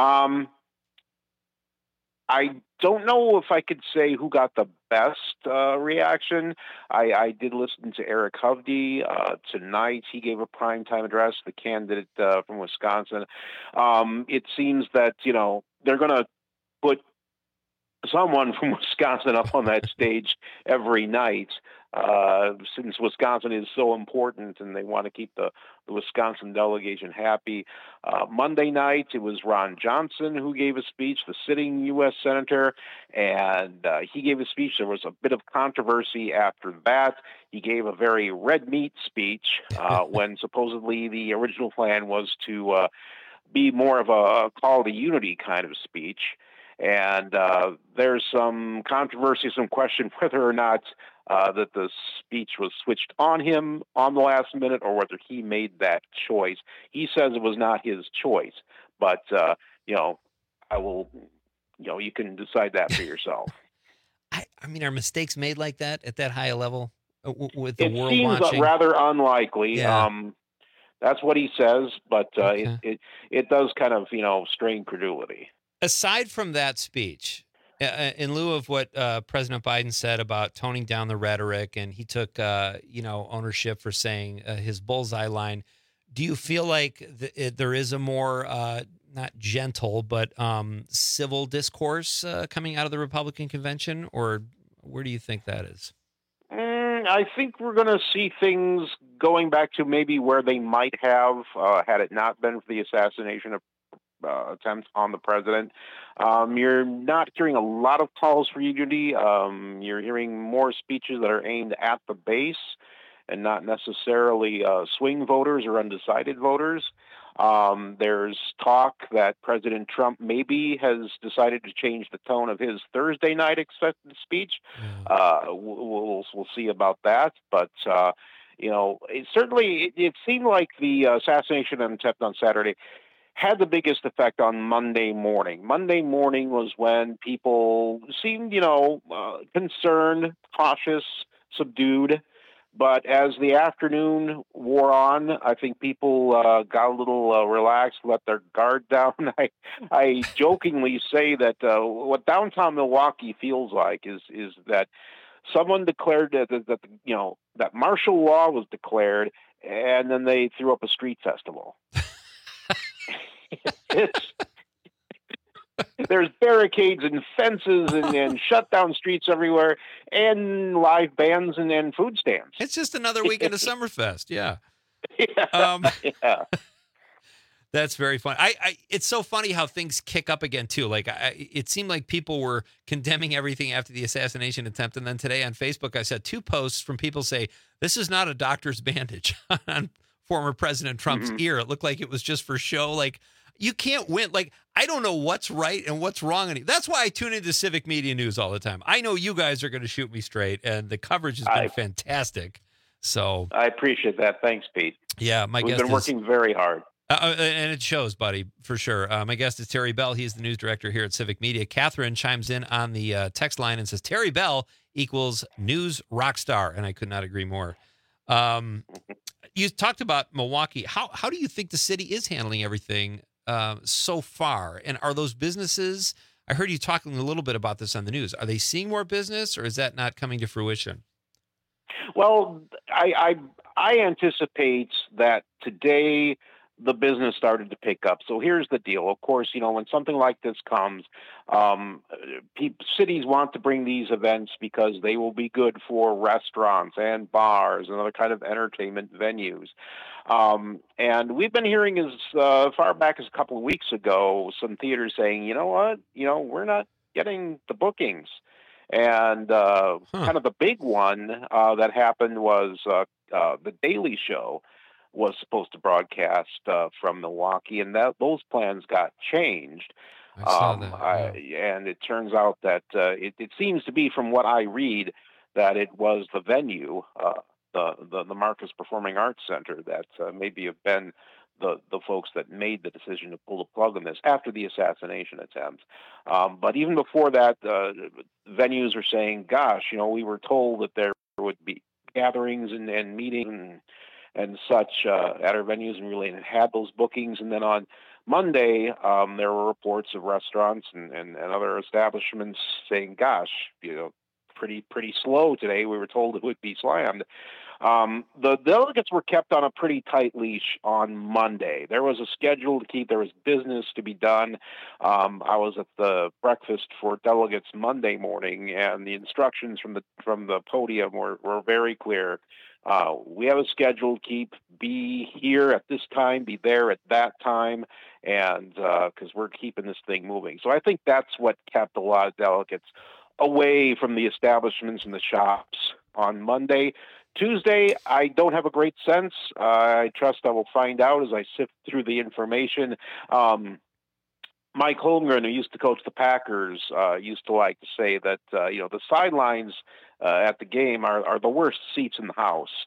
I don't know if I could say who got the best reaction. I did listen to Eric Hovde tonight. He gave a primetime address, the candidate from Wisconsin. It seems that, they're going to put someone from Wisconsin up on that stage every night, since Wisconsin is so important and they want to keep the Wisconsin delegation happy. Monday night, it was Ron Johnson who gave a speech, the sitting U.S. Senator, and he gave a speech. There was a bit of controversy after that. He gave a very red meat speech when supposedly the original plan was to be more of a call to unity kind of speech. And there's some controversy, some question whether or not that the speech was switched on him on the last minute or whether he made that choice. He says it was not his choice, but, I will, you can decide that for yourself. I mean, are mistakes made like that at that high a level with the world watching? It seems rather unlikely. Yeah. That's what he says, but Okay. it does kind of, strain credulity. Aside from that speech, in lieu of what President Biden said about toning down the rhetoric, and he took ownership for saying his bullseye line, do you feel like there is a more not gentle but civil discourse coming out of the Republican convention, or where do you think that is? I think we're going to see things going back to maybe where they might have had it not been for the assassination attempt on the president. You're not hearing a lot of calls for unity. You're hearing more speeches that are aimed at the base and not necessarily swing voters or undecided voters. There's talk that President Trump maybe has decided to change the tone of his Thursday night expected speech. We'll see about that. But, it seemed like the assassination attempt on Saturday had the biggest effect on Monday morning. Monday morning was when people seemed, concerned, cautious, subdued. But as the afternoon wore on, I think people got a little relaxed, let their guard down. I jokingly say that what downtown Milwaukee feels like is that someone declared that martial law was declared, and then they threw up a street festival. There's barricades and fences and shut down streets everywhere, and live bands and food stands. It's just another weekend of Summerfest. Yeah. Yeah. That's very funny. It's so funny how things kick up again too. Like it seemed like people were condemning everything after the assassination attempt, and then today on Facebook, I saw 2 posts from people say this is not a doctor's bandage on former President Trump's ear. It looked like it was just for show. Like you can't win. Like I don't know what's right and what's wrong. That's why I tune into Civic Media News all the time. I know you guys are going to shoot me straight, and the coverage has been fantastic. So I appreciate that. Thanks, Pete. Yeah, we've been working very hard. And it shows, buddy, for sure. My guest is Terry Bell. He's the news director here at Civic Media. Catherine chimes in on the text line and says, Terry Bell equals news rock star. And I could not agree more. You talked about Milwaukee. How do you think the city is handling everything so far? And are those businesses, I heard you talking a little bit about this on the news, are they seeing more business, or is that not coming to fruition? Well, I anticipate that today the business started to pick up. So here's the deal. Of course, when something like this comes, cities want to bring these events because they will be good for restaurants and bars and other kind of entertainment venues. And we've been hearing as far back as a couple of weeks ago, some theaters saying, you know what, we're not getting the bookings. And kind of the big one that happened was The Daily Show was supposed to broadcast from Milwaukee, and those plans got changed. I saw that, and it turns out that it seems to be, from what I read, that it was the venue, the Marcus Performing Arts Center, that maybe have been the folks that made the decision to pull the plug on this after the assassination attempt. But even before that, venues are saying, gosh, we were told that there would be gatherings and meetings and such at our venues, and really had those bookings. And then on Monday, there were reports of restaurants and other establishments saying, gosh, pretty slow today. We were told it would be slammed. The delegates were kept on a pretty tight leash on Monday. There was a schedule to keep. There was business to be done. I was at the breakfast for delegates Monday morning, and the instructions from the podium were very clear. We have a schedule to keep. Be here at this time, be there at that time, and because we're keeping this thing moving. So I think that's what kept a lot of delegates away from the establishments and the shops on Monday. Tuesday, I don't have a great sense. I trust I will find out as I sift through the information. Mike Holmgren, who used to coach the Packers, used to like to say that, the sidelines at the game are the worst seats in the house.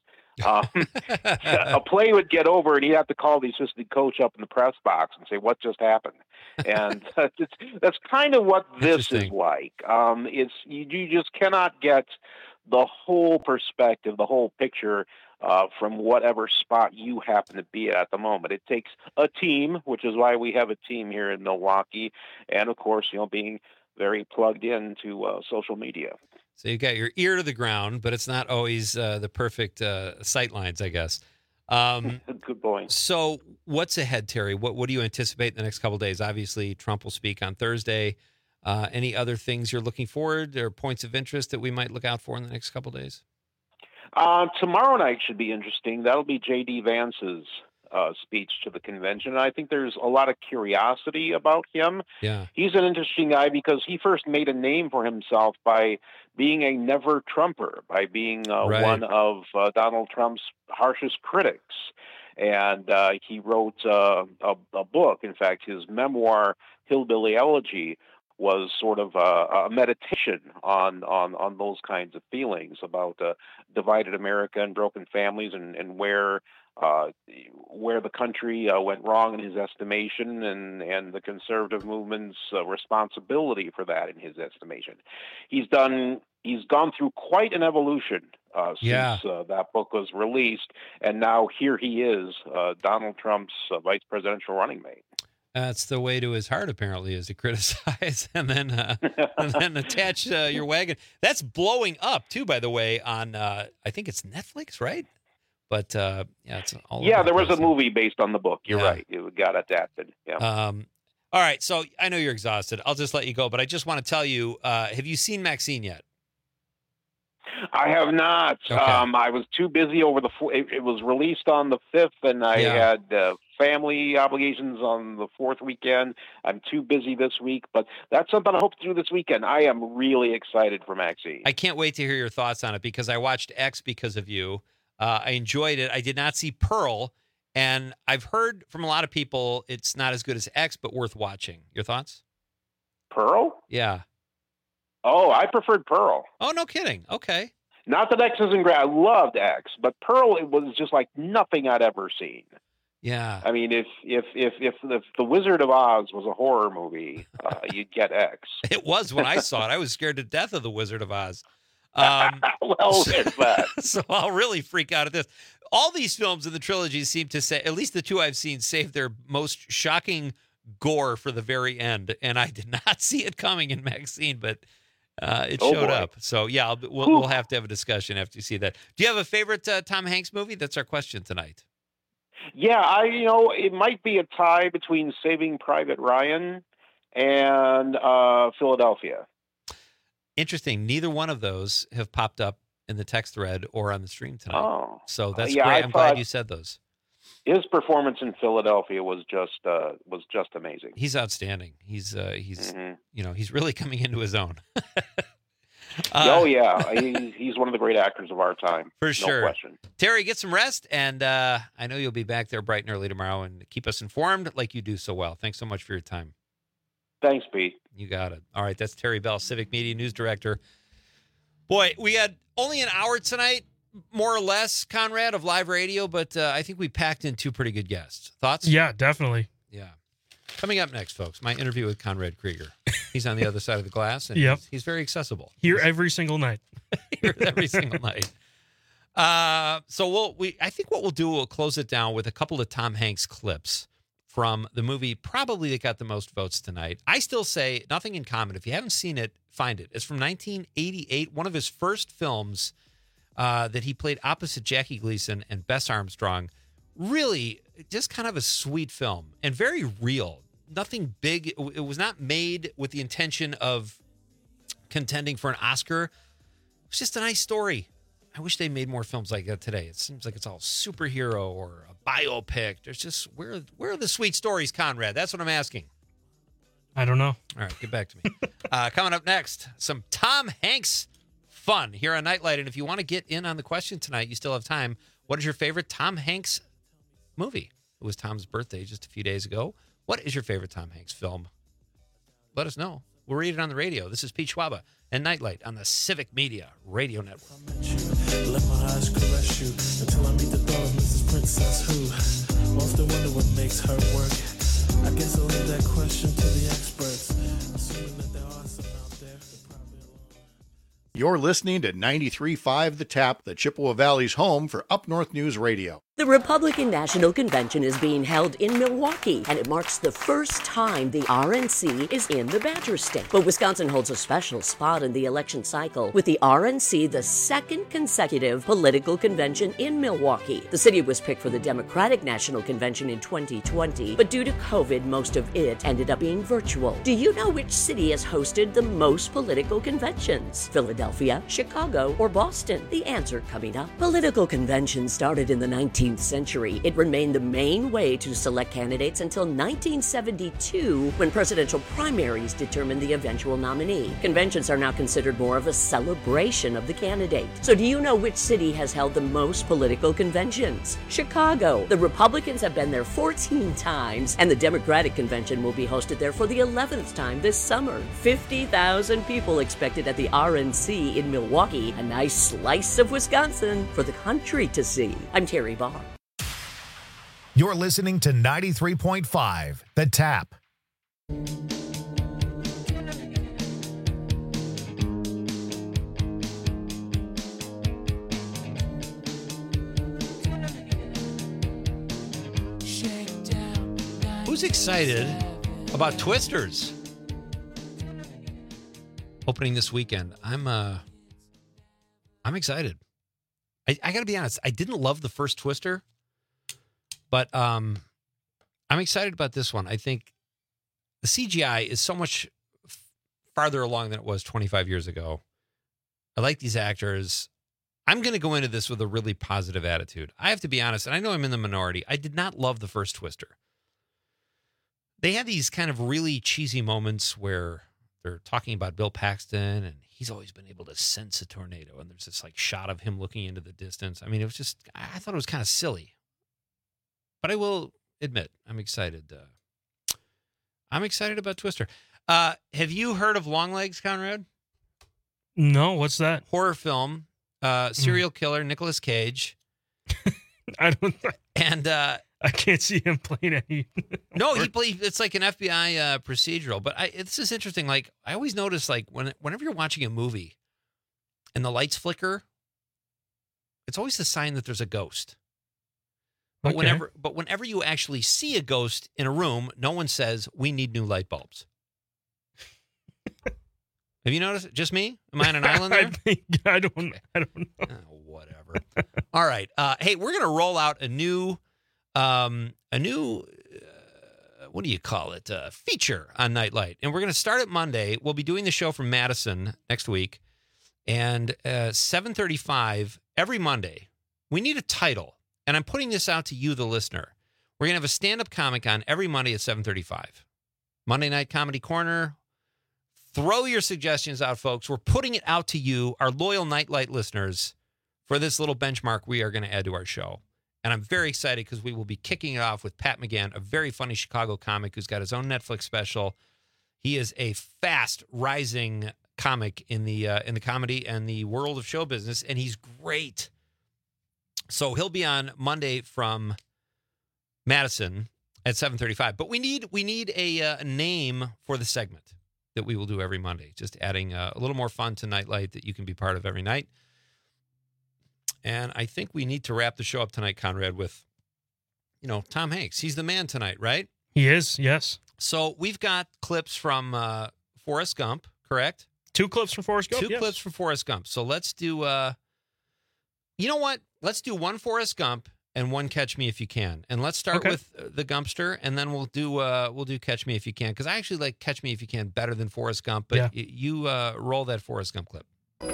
A play would get over, and he'd have to call the assistant coach up in the press box and say, what just happened? And that's kind of what this is like. You just cannot get the whole perspective, the whole picture from whatever spot you happen to be at the moment. It takes a team, which is why we have a team here in Milwaukee, and of course, being very plugged into social media. So you got your ear to the ground, but it's not always the perfect sight lines, I guess. Good point. So what's ahead, Terry? What do you anticipate in the next couple of days? Obviously, Trump will speak on Thursday. Any other things you're looking forward or points of interest that we might look out for in the next couple of days? Tomorrow night should be interesting. That'll be J.D. Vance's speech to the convention. And I think there's a lot of curiosity about him. Yeah. He's an interesting guy because he first made a name for himself by being a never Trumper, by being one of Donald Trump's harshest critics. And he wrote a book. In fact, his memoir, Hillbilly Elegy, was sort of a meditation on those kinds of feelings about divided America and broken families and where the country went wrong in his estimation and the conservative movement's responsibility for that in his estimation. He's gone through quite an evolution since that book was released, and now here he is, Donald Trump's vice presidential running mate. That's the way to his heart, apparently, is to criticize and then attach your wagon. That's blowing up, too, by the way, on, I think it's Netflix, right? But, it's all over there was a movie based on the book. You're right. It got adapted. Yeah. All right, so I know you're exhausted. I'll just let you go, but I just want to tell you, have you seen Maxine yet? I have not. Okay. I was too busy over it was released on the 5th, and I had family obligations on the 4th weekend. I'm too busy this week, but that's something I hope to do this weekend. I am really excited for Maxine. I can't wait to hear your thoughts on it because I watched X because of you. I enjoyed it. I did not see Pearl, and I've heard from a lot of people it's not as good as X, but worth watching. Your thoughts? Pearl? Yeah. Oh, I preferred Pearl. Oh, no kidding. Okay. Not that X isn't great. I loved X, but Pearl, it was just like nothing I'd ever seen. Yeah. I mean, if The Wizard of Oz was a horror movie, you'd get X. It was when I saw it. I was scared to death of The Wizard of Oz. Well, there's that. So I'll really freak out at this. All these films in the trilogy seem to say, at least the two I've seen, save their most shocking gore for the very end. And I did not see it coming in Maxine, but it showed up. So, yeah, we'll have to have a discussion after you see that. Do you have a favorite Tom Hanks movie? That's our question tonight. Yeah, it might be a tie between Saving Private Ryan and Philadelphia. Interesting. Neither one of those have popped up in the text thread or on the stream tonight. Oh, so that's great. I'm glad you said those. His performance in Philadelphia was just amazing. He's outstanding. He's he's really coming into his own. He's one of the great actors of our time. For sure. No question. Terry, get some rest, and I know you'll be back there bright and early tomorrow and keep us informed like you do so well. Thanks so much for your time. Thanks, Pete. You got it. All right, that's Terry Bell, Civic Media News Director. Boy, we had only an hour tonight, more or less, Conrad, of live radio, but I think we packed in two pretty good guests. Thoughts? Yeah, definitely. Yeah. Coming up next, folks, my interview with Conrad Krieger. He's on the other side of the glass, and he's very accessible. Here every single night. Here every single night. So I think what we'll do, we'll close it down with a couple of Tom Hanks clips from the movie probably that got the most votes tonight. I still say Nothing in Common. If you haven't seen it, find it. It's from 1988, one of his first films that he played opposite Jackie Gleason and Bess Armstrong. Really, just kind of a sweet film and very real. Nothing big. It was not made with the intention of contending for an Oscar. It was just a nice story. I wish they made more films like that today. It seems like it's all superhero or a biopic. There's just, where are the sweet stories, Conrad? That's what I'm asking. I don't know. All right, get back to me. Coming up next, some Tom Hanks fun here on Nightlight. And if you want to get in on the question tonight, you still have time. What is your favorite Tom Hanks movie? It was Tom's birthday just a few days ago. What is your favorite Tom Hanks film? Let us know. We'll read it on the radio. This is Pete Schwaba and Nightlight on the Civic Media Radio Network. Let my eyes caress you until I meet the thought of Mrs. Princess who often wonder what makes her work. I guess I'll leave that question to the experts. Assuming that there are some out there, they're probably alone. You're listening to 93.5 The Tap, the Chippewa Valley's home for Up North News Radio. The Republican National Convention is being held in Milwaukee, and it marks the first time the RNC is in the Badger State. But Wisconsin holds a special spot in the election cycle, with the RNC the second consecutive political convention in Milwaukee. The city was picked for the Democratic National Convention in 2020, but due to COVID, most of it ended up being virtual. Do you know which city has hosted the most political conventions? Philadelphia, Chicago, or Boston? The answer coming up. Political conventions started in the 19th century. It remained the main way to select candidates until 1972, when presidential primaries determined the eventual nominee. Conventions are now considered more of a celebration of the candidate. So do you know which city has held the most political conventions? Chicago. The Republicans have been there 14 times, and the Democratic convention will be hosted there for the 11th time this summer. 50,000 people expected at the RNC in Milwaukee. A nice slice of Wisconsin for the country to see. I'm Terry Barr. You're listening to 93.5 The Tap. Who's excited about Twisters opening this weekend? I'm excited. I got to be honest. I didn't love the first Twister, but I'm excited about this one. I think the CGI is so much farther along than it was 25 years ago. I like these actors. I'm going to go into this with a really positive attitude. I have to be honest, and I know I'm in the minority. I did not love the first Twister. They had these kind of really cheesy moments where they're talking about Bill Paxton, and he's always been able to sense a tornado. And there's this like shot of him looking into the distance. I mean, it was just, I thought it was kind of silly. But I will admit, I'm excited. I'm excited about Twister. Have you heard of Longlegs, Conrad? No, what's that? Horror film, serial killer, Nicolas Cage. I don't. And I can't see him playing any. No, he plays. It's like an FBI procedural. But this is interesting. Like I always notice, like whenever you're watching a movie, and the lights flicker, it's always a sign that there's a ghost. But Okay. whenever you actually see a ghost in a room, no one says we need new light bulbs. Have you noticed? Just me? Am I on an island there? I don't know. Oh, whatever. All right. Hey, we're gonna roll out a new what do you call it? Feature on Nightlight, and we're gonna start it Monday. We'll be doing the show from Madison next week, and 7:35 every Monday. We need a title, and I'm putting this out to you, the listener. We're gonna have a stand-up comic on every Monday at 7:35. Monday Night Comedy Corner. Throw your suggestions out, folks. We're putting it out to you, our loyal Nightlight listeners, for this little benchmark we are going to add to our show. And I'm very excited because we will be kicking it off with Pat McGann, a very funny Chicago comic who's got his own Netflix special. He is a fast rising comic in the comedy and the world of show business, and he's great. So he'll be on Monday from Madison at 7:35. But we need a name for the segment that we will do every Monday, just adding a little more fun to Nightlight that you can be part of every night. And I think we need to wrap the show up tonight, Conrad, with, Tom Hanks. He's the man tonight, right? He is, yes. So we've got clips from Forrest Gump, correct? 2 clips from Forrest Gump, Two clips from Forrest Gump. So let's do, you know what? Let's do one Forrest Gump and one Catch Me If You Can. And let's start with the Gumpster, and then we'll do Catch Me If You Can, because I actually like Catch Me If You Can better than Forrest Gump. But you roll that Forrest Gump clip.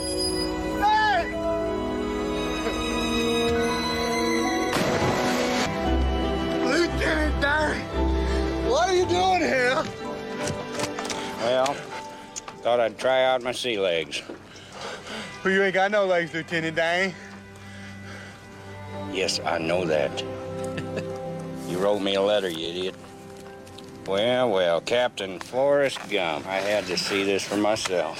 Lieutenant Dang, what are you doing here? Well, thought I'd try out my sea legs. Well, you ain't got no legs, Lieutenant Dang. Yes, I know that. You wrote me a letter, you idiot. Well, Captain Forrest Gump. I had to see this for myself.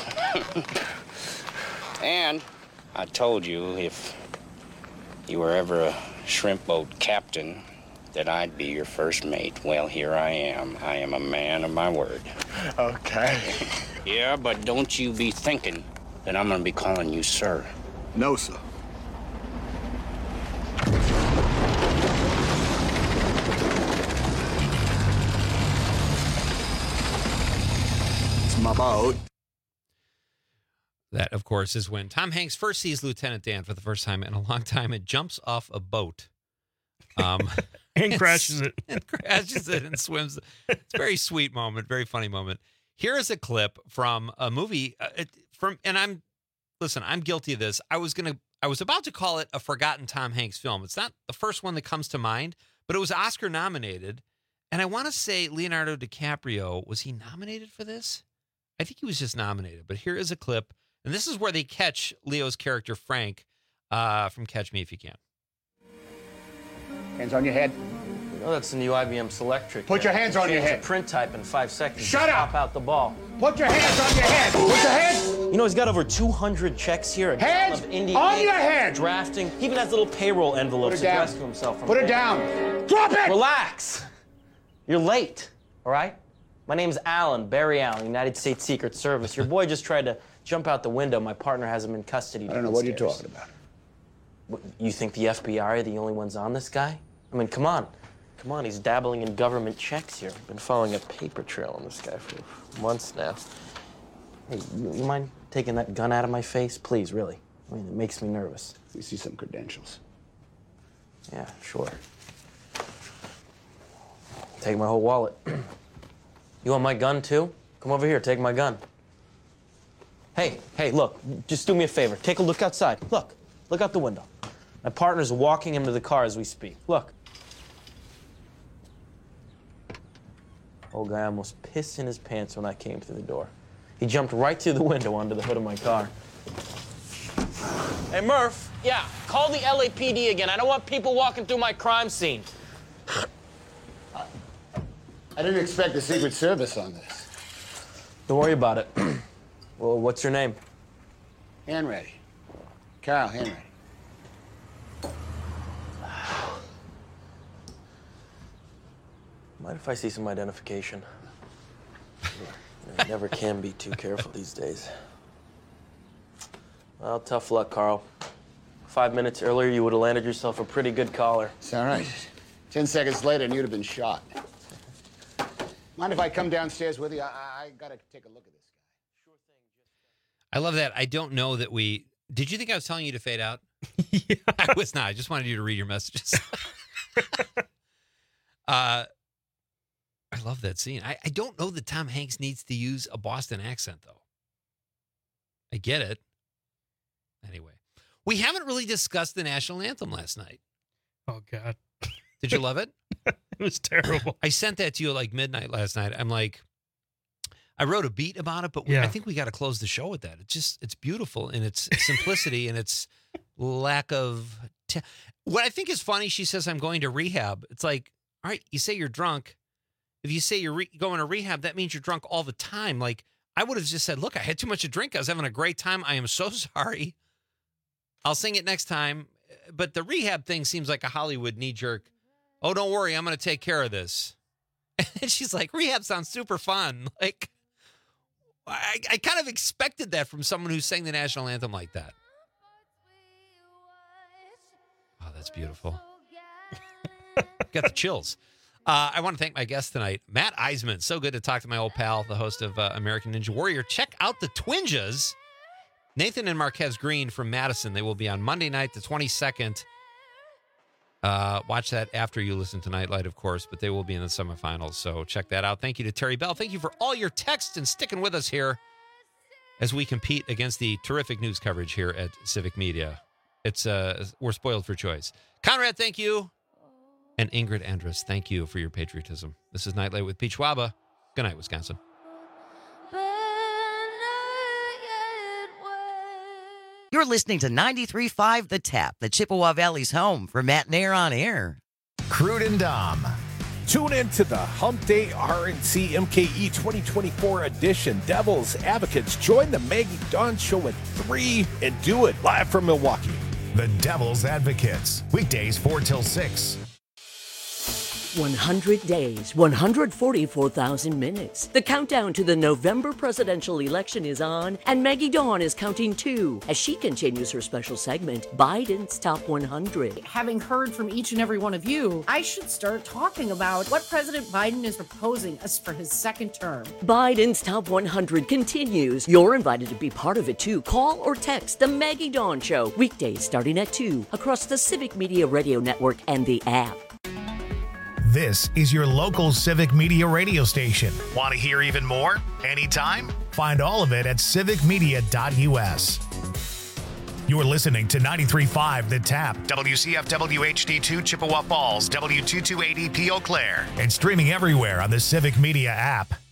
And I told you if you were ever a shrimp boat captain that I'd be your first mate. Well, here I am. I am a man of my word. Okay. Yeah, but don't you be thinking then I'm going to be calling you sir. No, sir. It's my boat. That, of course, is when Tom Hanks first sees Lieutenant Dan for the first time in a long time and jumps off a boat. And crashes it. And crashes it and swims. It's a very sweet moment, very funny moment. Here is a clip from a movie and I'm guilty of this. I was about to call it a forgotten Tom Hanks film. It's not the first one that comes to mind, but it was Oscar nominated. And I want to say Leonardo DiCaprio, was he nominated for this? I think he was just nominated, but here is a clip. And this is where they catch Leo's character, Frank, from Catch Me If You Can. Hands on your head. Oh, that's the new IBM Selectric. Put your hands on your head. Change the print type in 5 seconds. Shut up! Pop out the ball. Put your hands on your head. Put your hands. You know, he's got over 200 checks here. Hands on your head. Drafting. He even has little payroll envelopes addressed to himself. Put it down. Drop it! Relax. You're late, all right? My name's Alan, Barry Allen, United States Secret Service. Your boy just tried to jump out the window. My partner has him in custody. I don't know what you're talking about. What, you think the FBI are the only ones on this guy? I mean, come on. Come on, he's dabbling in government checks here. I've been following a paper trail on this guy for months now. Hey, you mind taking that gun out of my face? Please, really. I mean, it makes me nervous. We see some credentials. Yeah, sure. Take my whole wallet. You want my gun, too? Come over here, take my gun. Hey, look, just do me a favor. Take a look outside. Look out the window. My partner's walking him to the car as we speak. Look. Old guy almost pissed in his pants when I came through the door. He jumped right through the window onto the hood of my car. Hey, Murph. Yeah, call the LAPD again. I don't want people walking through my crime scene. I didn't expect the Secret Service on this. Don't worry about it. Well, what's your name? Hanratty. Carl Hanratty. Mind if I see some identification? You never can be too careful these days. Well, tough luck, Carl. 5 minutes earlier, you would have landed yourself a pretty good collar. It's all right. 10 seconds later, and you'd have been shot. Mind if I come downstairs with you? I gotta take a look at this guy. Sure thing. I love that. I don't know that we... Did you think I was telling you to fade out? Yeah. I was not. I just wanted you to read your messages. I love that scene. I don't know that Tom Hanks needs to use a Boston accent, though. I get it. Anyway, we haven't really discussed the national anthem last night. Oh, God. Did you love it? It was terrible. I sent that to you at like midnight last night. I'm like, I wrote a beat about it, but I think we got to close the show with that. It's beautiful in its simplicity and its lack of... What I think is funny, she says, I'm going to rehab. It's like, all right, you say you're drunk. If you say you're going to rehab, that means you're drunk all the time. Like, I would have just said, look, I had too much to drink. I was having a great time. I am so sorry. I'll sing it next time. But the rehab thing seems like a Hollywood knee-jerk. Oh, don't worry, I'm going to take care of this. And she's like, rehab sounds super fun. Like, I kind of expected that from someone who sang the national anthem like that. Oh, that's beautiful. Got the chills. I want to thank my guest tonight, Matt Eisman. So good to talk to my old pal, the host of American Ninja Warrior. Check out the Twinjas, Nathan and Marquez Green from Madison. They will be on Monday night, the 22nd. Watch that after you listen to Nightlight, of course, but they will be in the semifinals, so check that out. Thank you to Terry Bell. Thank you for all your texts and sticking with us here as we compete against the terrific news coverage here at Civic Media. We're spoiled for choice. Conrad, thank you. And Ingrid Andrus, thank you for your patriotism. This is Nightlight with Pete Schwaba. Good night, Wisconsin. You're listening to 93.5 The Tap, the Chippewa Valley's home for Matt and Air on Air. Crude and Dom. Tune in to the Hump Day RNC MKE 2024 edition. Devils Advocates. Join the Maggie Dawn Show at 3 and do it live from Milwaukee. The Devil's Advocates. Weekdays 4 till 6. 100 days, 144,000 minutes. The countdown to the November presidential election is on, and Maggie Dawn is counting too as she continues her special segment, Biden's Top 100. Having heard from each and every one of you, I should start talking about what President Biden is proposing us for his second term. Biden's Top 100 continues. You're invited to be part of it too. Call or text The Maggie Dawn Show, weekdays starting at 2 across the Civic Media Radio Network and the app. This is your local Civic Media radio station. Want to hear even more? Anytime? Find all of it at civicmedia.us. You're listening to 93.5 The Tap, WCFW HD2 Chippewa Falls, W228EP Eau Claire, and streaming everywhere on the Civic Media app.